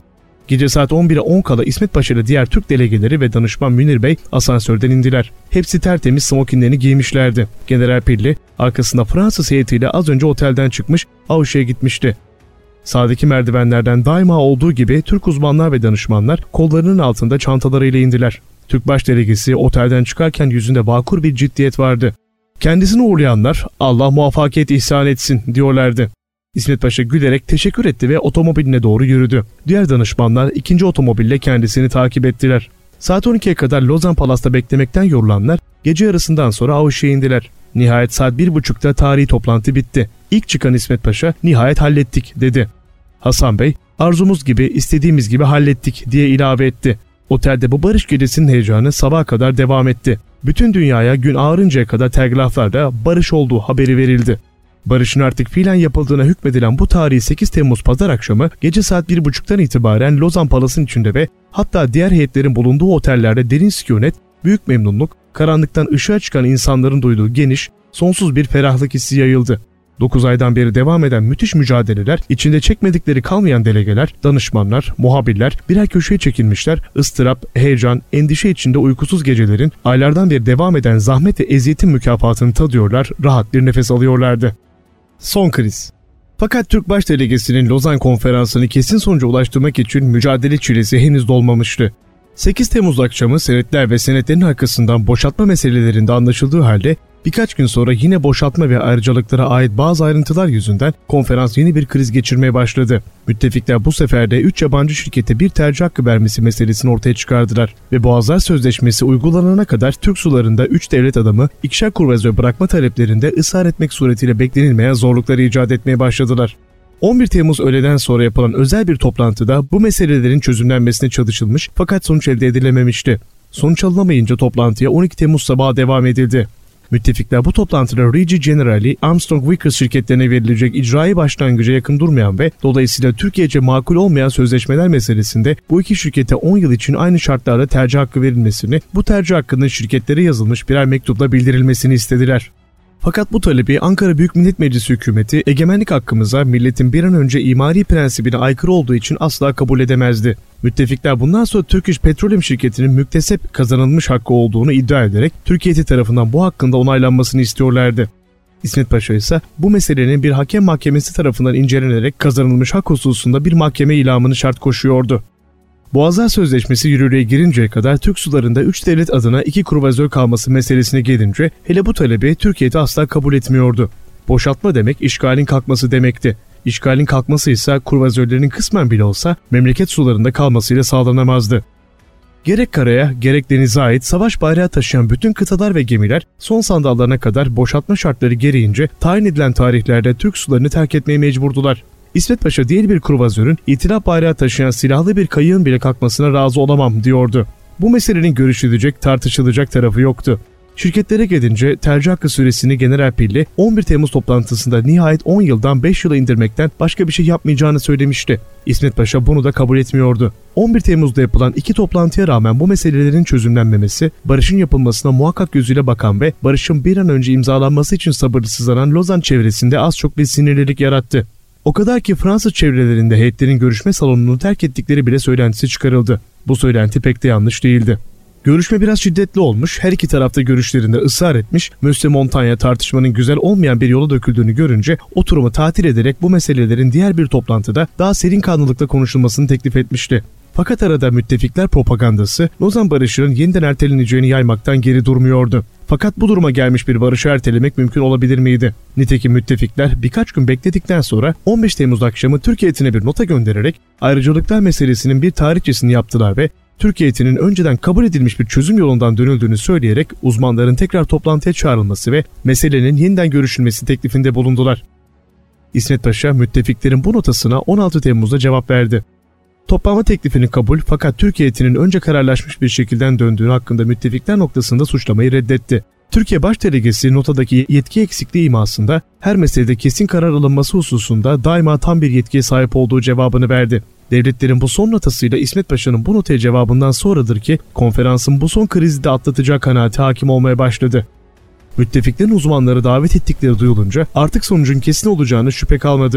Gece saat 11'e 10 kala İsmet Paşa ile diğer Türk delegeleri ve danışman Münir Bey asansörden indiler. Hepsi tertemiz smokinlerini giymişlerdi. General Pilli arkasında Fransız heyetiyle az önce otelden çıkmış, Avşe'ye gitmişti. Sağdaki merdivenlerden daima olduğu gibi Türk uzmanlar ve danışmanlar kollarının altında çantalarıyla indiler. Türk baş delegesi otelden çıkarken yüzünde vakur bir ciddiyet vardı. Kendisini uğurlayanlar Allah muvaffakiyet ihsan etsin diyorlardı. İsmet Paşa gülerek teşekkür etti ve otomobiline doğru yürüdü. Diğer danışmanlar ikinci otomobille kendisini takip ettiler. Saat 12'ye kadar Lozan Palas'ta beklemekten yorulanlar gece yarısından sonra Avşe'ye indiler. Nihayet saat 1.30'da tarihi toplantı bitti. İlk çıkan İsmet Paşa nihayet hallettik dedi. Hasan Bey arzumuz gibi istediğimiz gibi hallettik diye ilave etti. Otelde bu barış gecesinin heyecanı sabaha kadar devam etti. Bütün dünyaya gün ağarıncaya kadar telgraflarda barış olduğu haberi verildi. Barışın artık fiilen yapıldığına hükmedilen bu tarihi 8 Temmuz pazar akşamı gece saat 1.30'dan itibaren Lozan Palas'ın içinde ve hatta diğer heyetlerin bulunduğu otellerde derin sükunet, büyük memnunluk, karanlıktan ışığa çıkan insanların duyduğu geniş, sonsuz bir ferahlık hissi yayıldı. 9 aydan beri devam eden müthiş mücadeleler, içinde çekmedikleri kalmayan delegeler, danışmanlar, muhabirler birer köşeye çekilmişler, ıstırap, heyecan, endişe içinde uykusuz gecelerin, aylardan beri devam eden zahmet ve eziyetin mükafatını tadıyorlar, rahat bir nefes alıyorlardı. Son kriz. Fakat Türk baş delegesinin Lozan konferansını kesin sonuca ulaştırmak için mücadele çilesi henüz dolmamıştı. 8 Temmuz akşamı senetler ve senetlerin arkasından boşaltma meselelerinde anlaşıldığı halde birkaç gün sonra yine boşaltma ve ayrıcalıklara ait bazı ayrıntılar yüzünden konferans yeni bir kriz geçirmeye başladı. Müttefikler bu sefer de 3 yabancı şirkete bir tercih hakkı vermesi meselesini ortaya çıkardılar ve Boğazlar Sözleşmesi uygulanana kadar Türk sularında 3 devlet adamı ikişer kruvazör bırakma taleplerinde ısrar etmek suretiyle beklenilmeyen zorlukları icat etmeye başladılar. 11 Temmuz öğleden sonra yapılan özel bir toplantıda bu meselelerin çözümlenmesine çalışılmış fakat sonuç elde edilememişti. Sonuç alınamayınca toplantıya 12 Temmuz sabahı devam edildi. Müttefikler bu toplantıda Regi Generali Armstrong Vickers şirketlerine verilecek icraî başlangıca yakın durmayan ve dolayısıyla Türkiye'ce makul olmayan sözleşmeler meselesinde bu iki şirkete 10 yıl için aynı şartlarda tercih hakkı verilmesini, bu tercih hakkının şirketlere yazılmış birer mektupla bildirilmesini istediler. Fakat bu talebi Ankara Büyük Millet Meclisi hükümeti egemenlik hakkımıza milletin bir an önce imari prensibine aykırı olduğu için asla kabul edemezdi. Müttefikler bundan sonra Turkish Petroleum şirketinin müktesep kazanılmış hakkı olduğunu iddia ederek Türkiye tarafından bu hakkın da onaylanmasını istiyorlardı. İsmet Paşa ise bu meselenin bir hakem mahkemesi tarafından incelenerek kazanılmış hak hususunda bir mahkeme ilamını şart koşuyordu. Boğazlar Sözleşmesi yürürlüğe girinceye kadar Türk sularında 3 devlet adına 2 kruvazör kalması meselesine gelince hele bu talebi Türkiye'de asla kabul etmiyordu. Boşaltma demek işgalin kalkması demekti. İşgalin kalkması ise kruvazörlerin kısmen bile olsa memleket sularında kalmasıyla sağlanamazdı. Gerek karaya gerek denize ait savaş bayrağı taşıyan bütün kıtalar ve gemiler son sandallarına kadar boşaltma şartları gereğince tayin edilen tarihlerde Türk sularını terk etmeye mecburdular. İsmet Paşa diğer bir kruvazörün itilaf bayrağı taşıyan silahlı bir kayığın bile kalkmasına razı olamam diyordu. Bu meselenin görüşülecek, tartışılacak tarafı yoktu. Şirketlere gelince tercih hakkı süresini General Pilli 11 Temmuz toplantısında nihayet 10 yıldan 5 yıla indirmekten başka bir şey yapmayacağını söylemişti. İsmet Paşa bunu da kabul etmiyordu. 11 Temmuz'da yapılan 2 toplantıya rağmen bu meselelerin çözümlenmemesi, barışın yapılmasına muhakkak gözüyle bakan ve barışın bir an önce imzalanması için sabırsızlanan Lozan çevresinde az çok bir sinirlilik yarattı. O kadar ki Fransız çevrelerinde heyetlerin görüşme salonunu terk ettikleri bile söylentisi çıkarıldı. Bu söylenti pek de yanlış değildi. Görüşme biraz şiddetli olmuş, her iki tarafta görüşlerinde ısrar etmiş, Monsieur Montaigne tartışmanın güzel olmayan bir yola döküldüğünü görünce oturumu tatil ederek bu meselelerin diğer bir toplantıda daha serin kanlılıkla konuşulmasını teklif etmişti. Fakat arada müttefikler propagandası Lozan barışının yeniden erteleneceğini yaymaktan geri durmuyordu. Fakat bu duruma gelmiş bir barışı ertelemek mümkün olabilir miydi? Nitekim müttefikler birkaç gün bekledikten sonra 15 Temmuz akşamı Türk heyetine bir nota göndererek ayrıcalıklar meselesinin bir tarihçesini yaptılar ve Türk heyetinin önceden kabul edilmiş bir çözüm yolundan dönüldüğünü söyleyerek uzmanların tekrar toplantıya çağrılması ve meselenin yeniden görüşülmesi teklifinde bulundular. İsmet Paşa müttefiklerin bu notasına 16 Temmuz'da cevap verdi. Toplanma teklifini kabul fakat Türk heyetinin önce kararlaşmış bir şekilde döndüğünü hakkında müttefikler noktasında suçlamayı reddetti. Türkiye baş delegesi notadaki yetki eksikliği imasında her meselede kesin karar alınması hususunda daima tam bir yetkiye sahip olduğu cevabını verdi. Devletlerin bu son notasıyla İsmet Paşa'nın bu notaya cevabından sonradır ki konferansın bu son krizi de atlatacağı kanaati hakim olmaya başladı. Müttefiklerin uzmanları davet ettikleri duyulunca artık sonucun kesin olacağını şüphe kalmadı.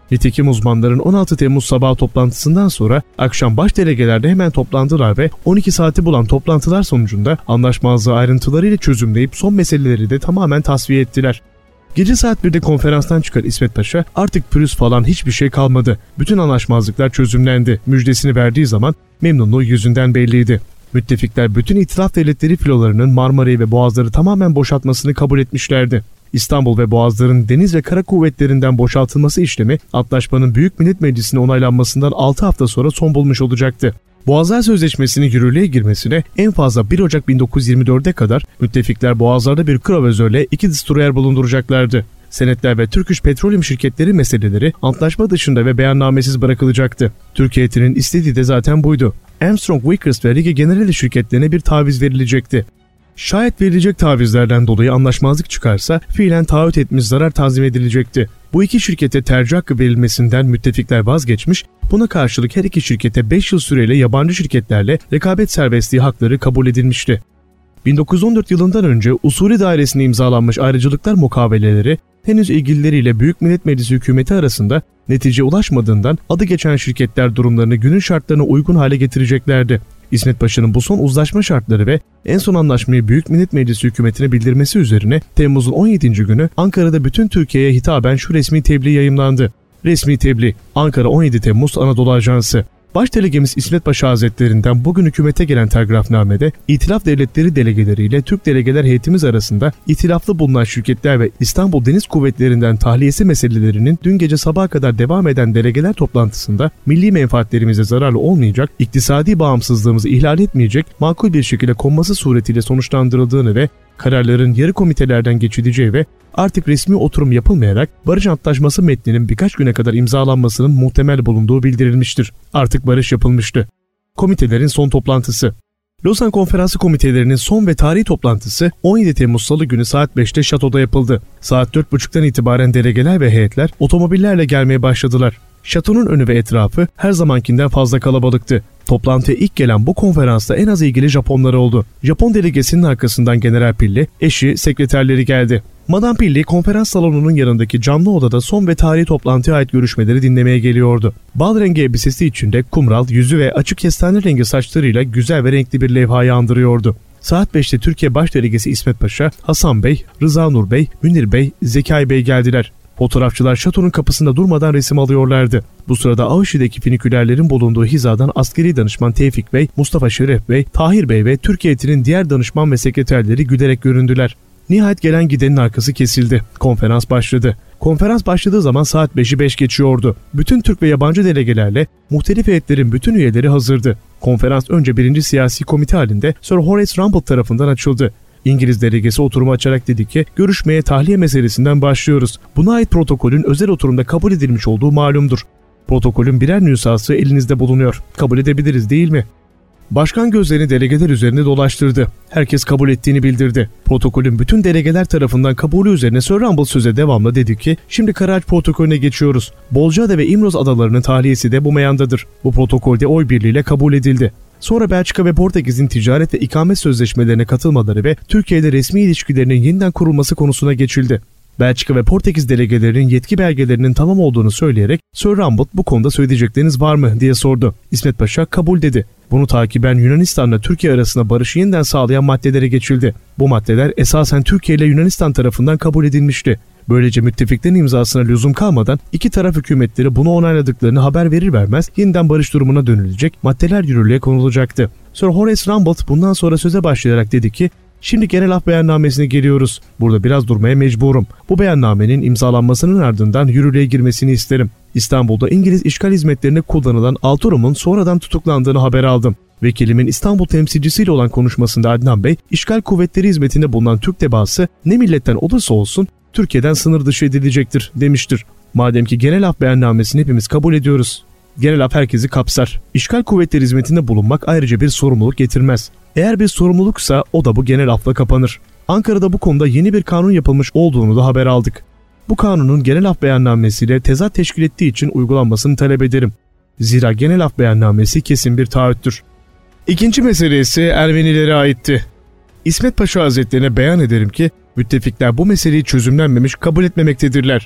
Nitekim uzmanların 16 Temmuz sabahı toplantısından sonra akşam baş delegelerde hemen toplandılar ve 12 saati bulan toplantılar sonucunda anlaşmazlığı ayrıntılarıyla çözümleyip son meseleleri de tamamen tasfiye ettiler. Gece saat 1'de konferanstan çıkan İsmet Paşa artık pürüz falan hiçbir şey kalmadı. Bütün anlaşmazlıklar çözümlendi. Müjdesini verdiği zaman memnunluğu yüzünden belliydi. Müttefikler bütün itilaf devletleri filolarının Marmara'yı ve Boğazları tamamen boşaltmasını kabul etmişlerdi. İstanbul ve Boğazların deniz ve kara kuvvetlerinden boşaltılması işlemi antlaşmanın Büyük Millet Meclisi'ne onaylanmasından 6 hafta sonra son bulmuş olacaktı. Boğazlar Sözleşmesi'nin yürürlüğe girmesine en fazla 1 Ocak 1924'e kadar müttefikler Boğazlar'da bir kruvazörle 2 destroyer bulunduracaklardı. Senetler ve Turkish Petroleum şirketleri meseleleri antlaşma dışında ve beyannamesiz bırakılacaktı. Türk heyetinin istediği de zaten buydu. Armstrong, Vickers ve Rige Generali şirketlerine bir taviz verilecekti. Şayet verilecek tavizlerden dolayı anlaşmazlık çıkarsa fiilen taahhüt etmiş zarar tazmin edilecekti. Bu iki şirkete tercih hakkı verilmesinden müttefikler vazgeçmiş, buna karşılık her iki şirkete 5 yıl süreyle yabancı şirketlerle rekabet serbestliği hakları kabul edilmişti. 1914 yılından önce usulü dairesinde imzalanmış ayrıcalıklar mukaveleleri henüz ilgilileriyle Büyük Millet Meclisi hükümeti arasında netice ulaşmadığından adı geçen şirketler durumlarını günün şartlarına uygun hale getireceklerdi. İsmet Paşa'nın bu son uzlaşma şartları ve en son anlaşmayı Büyük Millet Meclisi hükümetine bildirmesi üzerine Temmuz'un 17. günü Ankara'da bütün Türkiye'ye hitaben şu resmi tebliğ yayımlandı. Resmi tebliğ, Ankara 17 Temmuz Anadolu Ajansı. Başdelegemiz İsmet Paşa Hazretlerinden bugün hükümete gelen telgrafnamede İtilaf Devletleri delegeleriyle Türk delegeler heyetimiz arasında itilaflı bulunan şirketler ve İstanbul Deniz Kuvvetleri'nden tahliyesi meselelerinin dün gece sabaha kadar devam eden delegeler toplantısında milli menfaatlerimize zararlı olmayacak, iktisadi bağımsızlığımızı ihlal etmeyecek makul bir şekilde konması suretiyle sonuçlandırıldığını ve kararların yarı komitelerden geçileceği ve artık resmi oturum yapılmayarak barış antlaşması metninin birkaç güne kadar imzalanmasının muhtemel bulunduğu bildirilmiştir. Artık barış yapılmıştı. Komitelerin son toplantısı. Lozan Konferansı komitelerinin son ve tarihi toplantısı 17 Temmuz Salı günü saat 5'te şatoda yapıldı. Saat 4.30'dan itibaren delegeler ve heyetler otomobillerle gelmeye başladılar. Şatonun önü ve etrafı her zamankinden fazla kalabalıktı. Toplantıya ilk gelen bu konferansta en az ilgili Japonlar oldu. Japon delegesinin arkasından General Pilli, eşi, sekreterleri geldi. Madame Pilli konferans salonunun yanındaki camlı odada son ve tarihi toplantıya ait görüşmeleri dinlemeye geliyordu. Bal rengi elbisesi içinde kumral, yüzü ve açık kestane rengi saçlarıyla güzel ve renkli bir levhayı andırıyordu. Saat 5'te Türkiye Başdelegesi İsmet Paşa, Hasan Bey, Rıza Nur Bey, Münir Bey, Zekai Bey geldiler. Fotoğrafçılar şatonun kapısında durmadan resim alıyorlardı. Bu sırada Ağışi'deki finikülerlerin bulunduğu hizadan askeri danışman Tevfik Bey, Mustafa Şeref Bey, Tahir Bey ve Türk heyetinin diğer danışman ve sekreterleri gülerek göründüler. Nihayet gelen gidenin arkası kesildi. Konferans başladı. Konferans başladığı zaman saat 5'i 5 geçiyordu. Bütün Türk ve yabancı delegelerle muhtelif heyetlerin bütün üyeleri hazırdı. Konferans önce 1. Siyasi Komite halinde Sir Horace Rumble tarafından açıldı. İngiliz delegesi oturumu açarak dedi ki, görüşmeye tahliye meselesinden başlıyoruz. Buna ait protokolün özel oturumda kabul edilmiş olduğu malumdur. Protokolün birer nüshası elinizde bulunuyor. Kabul edebiliriz değil mi? Başkan gözlerini delegeler üzerinde dolaştırdı. Herkes kabul ettiğini bildirdi. Protokolün bütün delegeler tarafından kabulü üzerine Sir Rumble söze devamlı dedi ki, şimdi Karaağaç protokolüne geçiyoruz. Bolcaada ve İmroz adalarının tahliyesi de bu meyandadır. Bu protokolde oy birliğiyle kabul edildi. Sonra Belçika ve Portekiz'in ticaret ve ikamet sözleşmelerine katılmaları ve Türkiye ile resmi ilişkilerinin yeniden kurulması konusuna geçildi. Belçika ve Portekiz delegelerinin yetki belgelerinin tamam olduğunu söyleyerek Sir Rumble bu konuda söyleyecekleriniz var mı diye sordu. İsmet Paşa kabul dedi. Bunu takiben Yunanistan'la Türkiye arasında barışı yeniden sağlayan maddelere geçildi. Bu maddeler esasen Türkiye ile Yunanistan tarafından kabul edilmişti. Böylece müttefiklerin imzasına lüzum kalmadan iki taraf hükümetleri bunu onayladıklarını haber verir vermez yeniden barış durumuna dönülecek, maddeler yürürlüğe konulacaktı. Sir Horace Rumble bundan sonra söze başlayarak dedi ki, şimdi genel af beyannamesine geliyoruz. Burada biraz durmaya mecburum. Bu beyannamenin imzalanmasının ardından yürürlüğe girmesini isterim. İstanbul'da İngiliz işgal hizmetlerine kullanılan Alturum'un sonradan tutuklandığını haber aldım. Vekilimin İstanbul temsilcisiyle olan konuşmasında Adnan Bey, işgal kuvvetleri hizmetinde bulunan Türk tebaası ne milletten olursa olsun Türkiye'den sınır dışı edilecektir demiştir. Madem ki genel af beyannamesini hepimiz kabul ediyoruz. Genel af herkesi kapsar. İşgal kuvvetleri hizmetinde bulunmak ayrıca bir sorumluluk getirmez. Eğer bir sorumluluksa o da bu genel afla kapanır. Ankara'da bu konuda yeni bir kanun yapılmış olduğunu da haber aldık. Bu kanunun genel af beyannamesiyle tezat teşkil ettiği için uygulanmasını talep ederim. Zira genel af beyannamesi kesin bir taahhüttür. İkinci mesele ise Ermenilere aitti. İsmet Paşa Hazretlerine beyan ederim ki müttefikler bu meseleyi çözümlenmemiş kabul etmemektedirler.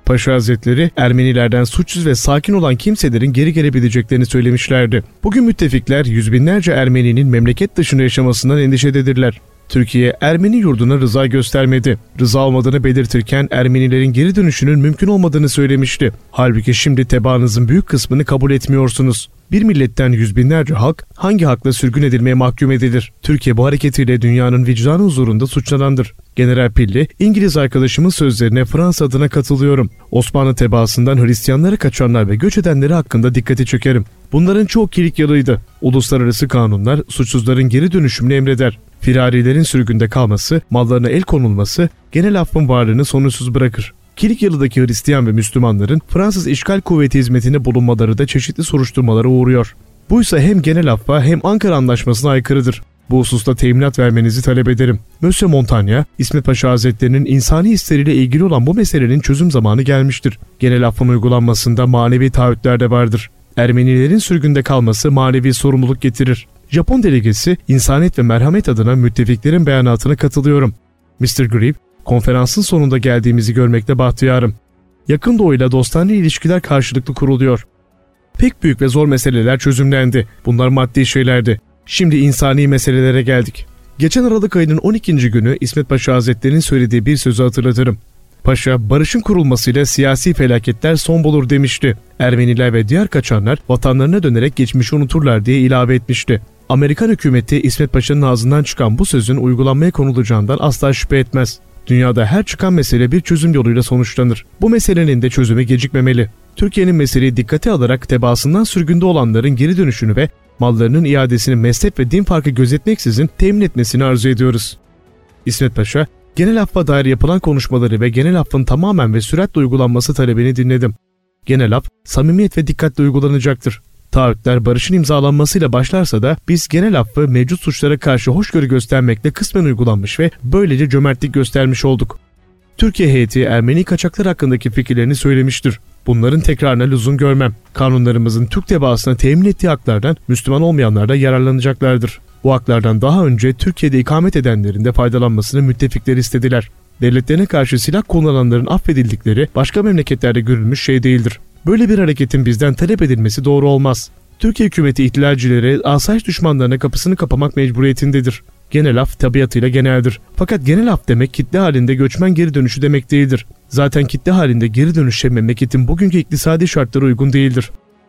Paşa Hazretleri Ermenilerden suçsuz ve sakin olan kimselerin geri gelebileceklerini söylemişlerdi. Bugün müttefikler yüz binlerce Ermeninin memleket dışında yaşamasından endişededirler. Türkiye Ermeni yurduna rıza göstermedi. Rıza olmadığını belirtirken Ermenilerin geri dönüşünün mümkün olmadığını söylemişti. Halbuki şimdi tebaanızın büyük kısmını kabul etmiyorsunuz. Bir milletten yüz binlerce halk hangi hakla sürgün edilmeye mahkum edilir? Türkiye bu hareketiyle dünyanın vicdanı huzurunda suçlanandır. General Pilli, İngiliz arkadaşımın sözlerine Fransa adına katılıyorum. Osmanlı tebaasından Hristiyanlara kaçanlar ve göç edenleri hakkında dikkati çekerim. Bunların çoğu Kilikyalı'ydı. Uluslararası kanunlar suçsuzların geri dönüşümünü emreder. Firarilerin sürgünde kalması, mallarına el konulması genel affın varlığını sorunsuz bırakır. Kilikyalı'daki Hristiyan ve Müslümanların Fransız işgal kuvveti hizmetinde bulunmaları da çeşitli soruşturmalara uğruyor. Buysa hem genel affa hem Ankara Anlaşması'na aykırıdır. Bu hususta teminat vermenizi talep ederim. Monsieur Montaigne, İsmet Paşa Hazretleri'nin insani hisleriyle ilgili olan bu meselenin çözüm zamanı gelmiştir. Genel affın uygulanmasında manevi taahhütler de vardır. Ermenilerin sürgünde kalması manevi sorumluluk getirir. Japon delegesi insaniyet ve merhamet adına müttefiklerin beyanatına katılıyorum. Mr. Grieve, konferansın sonunda geldiğimizi görmekte bahtiyarım. Yakın Doğu'yla dostane ilişkiler karşılıklı kuruluyor. Pek büyük ve zor meseleler çözümlendi. Bunlar maddi şeylerdi. Şimdi insani meselelere geldik. Geçen Aralık ayının 12. günü İsmet Paşa Hazretleri'nin söylediği bir sözü hatırlatırım. Paşa, barışın kurulmasıyla siyasi felaketler son bulur demişti. Ermeniler ve diğer kaçanlar vatanlarına dönerek geçmişi unuturlar diye ilave etmişti. Amerikan hükümeti İsmet Paşa'nın ağzından çıkan bu sözün uygulanmaya konulacağından asla şüphe etmez. Dünyada her çıkan mesele bir çözüm yoluyla sonuçlanır. Bu meselenin de çözümü gecikmemeli. Türkiye'nin meseleyi dikkate alarak tebaasından sürgünde olanların geri dönüşünü ve mallarının iadesini mezhep ve din farkı gözetmeksizin temin etmesini arzu ediyoruz. İsmet Paşa, genel affa dair yapılan konuşmaları ve genel affın tamamen ve süratle uygulanması talebini dinledim. Genel af, samimiyet ve dikkatle uygulanacaktır. Taahhütler barışın imzalanmasıyla başlarsa da biz genel affı mevcut suçlara karşı hoşgörü göstermekle kısmen uygulanmış ve böylece cömertlik göstermiş olduk. Türkiye heyeti Ermeni kaçaklar hakkındaki fikirlerini söylemiştir. Bunların tekrarına lüzum görmem. Kanunlarımızın Türk tebaasına temin ettiği haklardan Müslüman olmayanlar da yararlanacaklardır. Bu haklardan daha önce Türkiye'de ikamet edenlerin de faydalanmasını müttefikler istediler. Devletlerine karşı silah kullananların affedildikleri başka memleketlerde görülmüş şey değildir. Böyle bir hareketin bizden talep edilmesi doğru olmaz. Türkiye hükümeti ihtilalcilere, asayiş düşmanlarına kapısını kapamak mecburiyetindedir. Genel af tabiatıyla geneldir. Fakat genel af demek kitle halinde göçmen geri dönüşü demek değildir. Zaten kitle halinde geri dönüşe memleketin bugünkü iktisadi şartlara uygun değildir.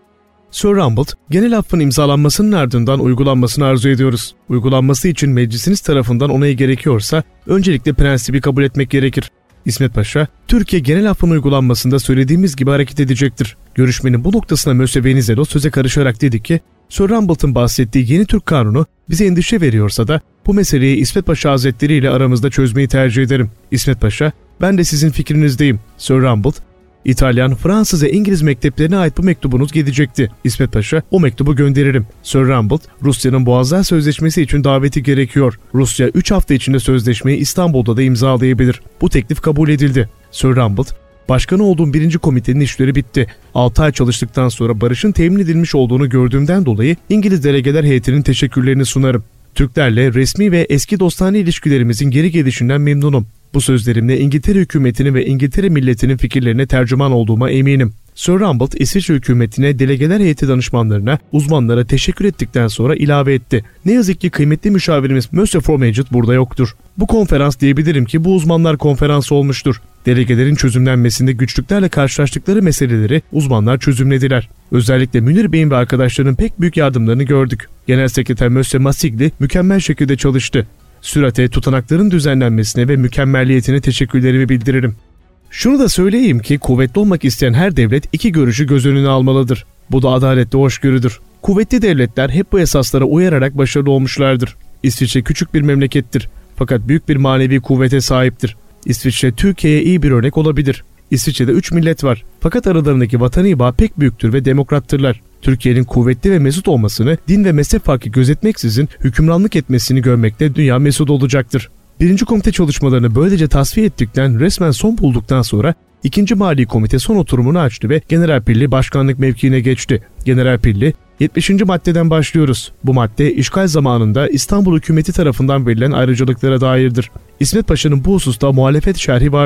Sir Rumbold, genel affın imzalanmasının ardından uygulanmasını arzu ediyoruz. Uygulanması için meclisiniz tarafından onayı gerekiyorsa öncelikle prensibi kabul etmek gerekir. İsmet Paşa, Türkiye genel affın uygulanmasında söylediğimiz gibi hareket edecektir. Görüşmenin bu noktasına Monsieur Venizelos söze karışarak dedi ki, Sir Rumbold'un bahsettiği yeni Türk kanunu bize endişe veriyorsa da bu meseleyi İsmet Paşa Hazretleri ile aramızda çözmeyi tercih ederim. İsmet Paşa, ben de sizin fikrinizdeyim. Sir Rumbold, İtalyan, Fransız ve İngiliz mekteplerine ait bu mektubunuz gidecekti. İsmet Paşa, o mektubu gönderirim. Sir Rumbold, Rusya'nın Boğazlar Sözleşmesi için daveti gerekiyor. Rusya 3 hafta içinde sözleşmeyi İstanbul'da da imzalayabilir. Bu teklif kabul edildi. Sir Rumbold, başkanı olduğum 1. komitenin işleri bitti. 6 ay çalıştıktan sonra barışın temin edilmiş olduğunu gördüğümden dolayı İngiliz delegeler heyetinin teşekkürlerini sunarım. Türklerle resmi ve eski dostane ilişkilerimizin geri gelişinden memnunum. Bu sözlerimle İngiltere hükümetinin ve İngiltere milletinin fikirlerine tercüman olduğuma eminim. Sir Rumbold, İsviçre hükümetine, delegeler heyeti danışmanlarına, uzmanlara teşekkür ettikten sonra ilave etti. Ne yazık ki kıymetli müşavirimiz Monsieur Fromageot burada yoktur. Bu konferans diyebilirim ki bu uzmanlar konferansı olmuştur. Delegelerin çözümlenmesinde güçlüklerle karşılaştıkları meseleleri uzmanlar çözümlediler. Özellikle Münir Bey'in ve arkadaşlarının pek büyük yardımlarını gördük. Genel Sekreter Monsieur Massigli mükemmel şekilde çalıştı. Sürate, tutanakların düzenlenmesine ve mükemmelliyetine teşekkürlerimi bildiririm. Şunu da söyleyeyim ki kuvvetli olmak isteyen her devlet iki görüşü göz önüne almalıdır. Bu da adaletli hoşgörüdür. Kuvvetli devletler hep bu esaslara uyararak başarılı olmuşlardır. İsviçre küçük bir memlekettir. Fakat büyük bir manevi kuvvete sahiptir. İsviçre Türkiye'ye iyi bir örnek olabilir. İsviçre'de 3 millet var. Fakat aralarındaki vatani bağ pek büyüktür ve demokrattırlar. Türkiye'nin kuvvetli ve mesut olmasını, din ve mezhep farkı gözetmeksizin hükümranlık etmesini görmekte dünya mesut olacaktır. 1. komite çalışmalarını böylece tasfiye ettikten resmen son bulduktan sonra 2. Mali Komite son oturumunu açtı ve General Pilli başkanlık mevkiine geçti. General Pilli, 70. maddeden başlıyoruz. Bu madde işgal zamanında İstanbul hükümeti tarafından verilen ayrıcalıklara dairdir. İsmet Paşa'nın bu hususta muhalefet şerhi vardı.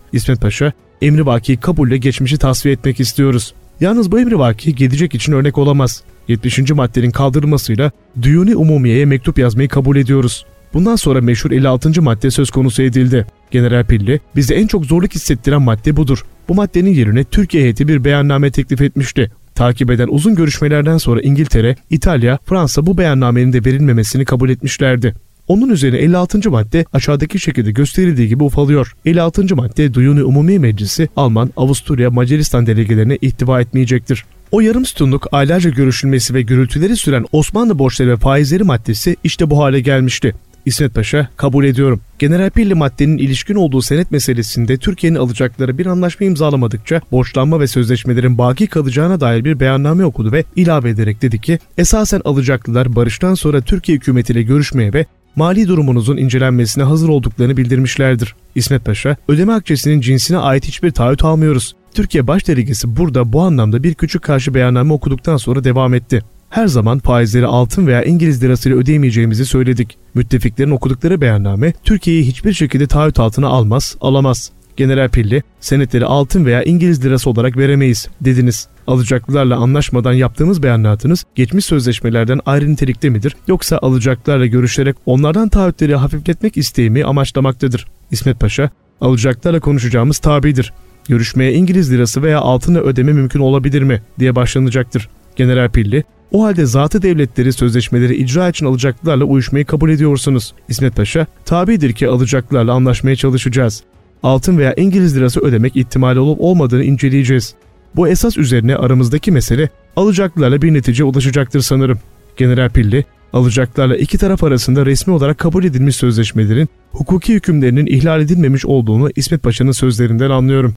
İsmet Paşa, emrivaki kabulle geçmişi tasfiye etmek istiyoruz. Yalnız bu emrivaki gelecek için örnek olamaz. 70. maddenin kaldırılmasıyla Düyuni Umumiye'ye mektup yazmayı kabul ediyoruz. Bundan sonra meşhur 56. madde söz konusu edildi. General Pilli, bize en çok zorluk hissettiren madde budur. Bu maddenin yerine Türkiye heyeti bir beyanname teklif etmişti. Takip eden uzun görüşmelerden sonra İngiltere, İtalya, Fransa bu beyannamenin de verilmemesini kabul etmişlerdi. Onun üzerine 56. madde aşağıdaki şekilde gösterildiği gibi ufalıyor. 56. madde Düyuni Umumiye Meclisi, Alman, Avusturya, Macaristan delegelerine ihtiva etmeyecektir. O yarım sütunluk aylarca görüşülmesi ve gürültüleri süren Osmanlı borçları ve faizleri maddesi işte bu hale gelmişti. İsmet Paşa, kabul ediyorum. General Pilli maddenin ilişkin olduğu senet meselesinde Türkiye'nin alacakları bir anlaşma imzalamadıkça borçlanma ve sözleşmelerin baki kalacağına dair bir beyanname okudu ve ilave ederek dedi ki, esasen alacaklılar barıştan sonra Türkiye hükümetiyle görüşmeye ve mali durumunuzun incelenmesine hazır olduklarını bildirmişlerdir. İsmet Paşa, ödeme akçesinin cinsine ait hiçbir taahhüt almıyoruz. Türkiye Başdelegesi burada bu anlamda bir küçük karşı beyanname okuduktan sonra devam etti. Her zaman faizleri altın veya İngiliz lirasıyla ödeyemeyeceğimizi söyledik. Müttefiklerin okudukları beyanname Türkiye'yi hiçbir şekilde taahhüt altına alamaz. General Pilli, senetleri altın veya İngiliz lirası olarak veremeyiz dediniz. Alacaklılarla anlaşmadan yaptığımız beyannatınız geçmiş sözleşmelerden ayrı nitelikte midir, yoksa alacaklılarla görüşerek onlardan taahhütleri hafifletmek isteğimi amaçlamaktadır? İsmet Paşa, alacaklılarla konuşacağımız tabidir. Görüşmeye İngiliz lirası veya altınla ödeme mümkün olabilir mi diye başlanacaktır. General Pilli, o halde zatı devletleri sözleşmeleri icra için alacaklılarla uyuşmayı kabul ediyorsunuz. İsmet Paşa, tabidir ki alacaklılarla anlaşmaya çalışacağız. Altın veya İngiliz lirası ödemek ihtimali olup olmadığını inceleyeceğiz. Bu esas üzerine aramızdaki mesele alacaklılarla bir neticeye ulaşacaktır sanırım. General Pilli, alacaklılarla iki taraf arasında resmi olarak kabul edilmiş sözleşmelerin hukuki hükümlerinin ihlal edilmemiş olduğunu İsmet Paşa'nın sözlerinden anlıyorum.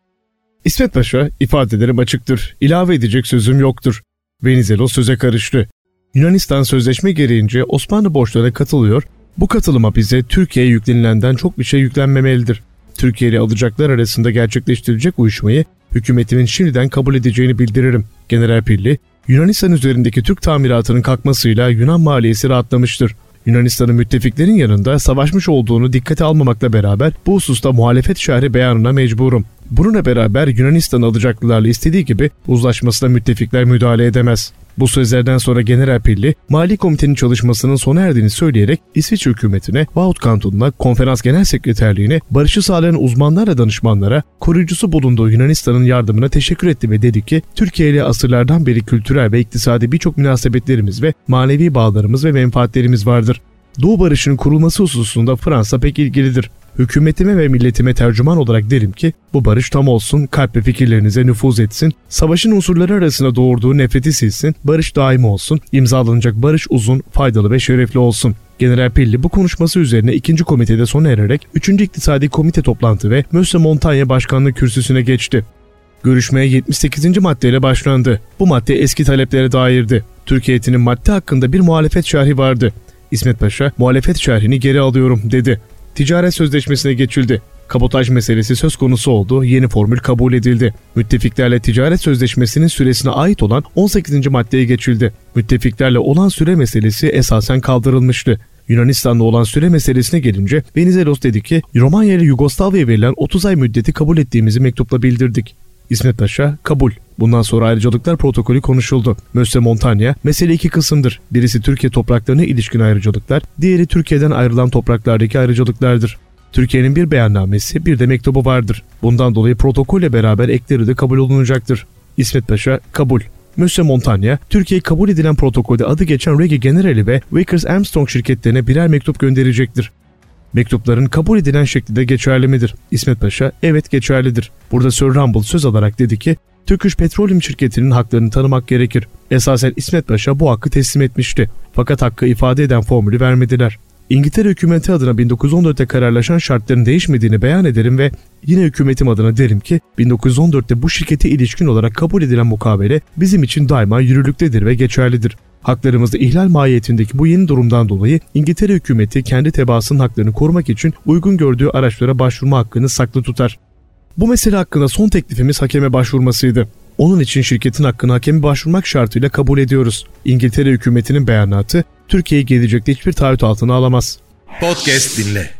İsmet Paşa, ifadelerim açıktır, ilave edecek sözüm yoktur. Venizelos söze karıştı. Yunanistan sözleşme gereğince Osmanlı borçlarına katılıyor, bu katılıma bize Türkiye'ye yüklenilenden çok bir şey yüklenmemelidir. Türkiye ile alacaklar arasında gerçekleştirilecek uyuşmayı hükümetimin şimdiden kabul edeceğini bildiririm. General Pilli, Yunanistan üzerindeki Türk tamiratının kalkmasıyla Yunan maliyesi rahatlamıştır. Yunanistan'ın müttefiklerin yanında savaşmış olduğunu dikkate almamakla beraber bu hususta muhalefet şerhi beyanına mecburum. Bununla beraber Yunanistan alacaklılarla istediği gibi uzlaşmasına müttefikler müdahale edemez. Bu sözlerden sonra General Pilli, Mali Komitenin çalışmasının sona erdiğini söyleyerek İsviçre hükümetine, Vaud Kantonu'na, Konferans Genel Sekreterliğine, barışı sağlayan uzmanlarla danışmanlara, koruyucusu bulunduğu Yunanistan'ın yardımına teşekkür etti ve dedi ki, Türkiye ile asırlardan beri kültürel ve iktisadi birçok münasebetlerimiz ve manevi bağlarımız ve menfaatlerimiz vardır. Doğu barışının kurulması hususunda Fransa pek ilgilidir. Hükümetime ve milletime tercüman olarak derim ki bu barış tam olsun, kalp ve fikirlerinize nüfuz etsin, savaşın unsurları arasında doğurduğu nefreti silsin, barış daimi olsun, imzalanacak barış uzun, faydalı ve şerefli olsun. General Pilli bu konuşması üzerine 2. komitede sona ererek 3. İktisadi Komite toplantı ve Monsieur Montaigne başkanlığı kürsüsüne geçti. Görüşmeye 78. maddeyle başlandı. Bu madde eski taleplere dairdi. Türkiye heyetinin madde hakkında bir muhalefet şerhi vardı. İsmet Paşa, muhalefet şerhini geri alıyorum dedi. Ticaret sözleşmesine geçildi. Kabotaj meselesi söz konusu oldu, yeni formül kabul edildi. Müttefiklerle ticaret sözleşmesinin süresine ait olan 18. maddeye geçildi. Müttefiklerle olan süre meselesi esasen kaldırılmıştı. Yunanistan'la olan süre meselesine gelince Venizelos dedi ki, Romanya ile Yugoslavya'ya verilen 30 ay müddeti kabul ettiğimizi mektupla bildirdik. İsmet Paşa, kabul. Bundan sonra ayrıcalıklar protokolü konuşuldu. Monsieur Montaigne, mesele iki kısımdır. Birisi Türkiye topraklarına ilişkin ayrıcalıklar, diğeri Türkiye'den ayrılan topraklardaki ayrıcalıklardır. Türkiye'nin bir beyannamesi, bir de mektubu vardır. Bundan dolayı protokolle beraber ekleri de kabul olunacaktır. İsmet Paşa, kabul. Monsieur Montaigne, Türkiye'ye kabul edilen protokolde adı geçen Regi Generali ve Vickers Armstrong şirketlerine birer mektup gönderecektir. Mektupların kabul edilen şekli de geçerli midir? İsmet Paşa, evet geçerlidir. Burada Sir Rumble söz alarak dedi ki, Turkish Petroleum şirketinin haklarını tanımak gerekir. Esasen İsmet Paşa bu hakkı teslim etmişti. Fakat hakkı ifade eden formülü vermediler. İngiltere hükümeti adına 1914'te kararlaşan şartların değişmediğini beyan ederim ve yine hükümetim adına derim ki 1914'te bu şirkete ilişkin olarak kabul edilen mukavele bizim için daima yürürlüktedir ve geçerlidir. Haklarımızda ihlal mahiyetindeki bu yeni durumdan dolayı İngiltere hükümeti kendi tebaasının haklarını korumak için uygun gördüğü araçlara başvurma hakkını saklı tutar. Bu mesele hakkında son teklifimiz hakeme başvurmasıydı. Onun için şirketin hakkını hakeme başvurmak şartıyla kabul ediyoruz. İngiltere hükümetinin beyanatı Türkiye'yi gelecekte hiçbir taahhüt altına alamaz. Podcast dinle.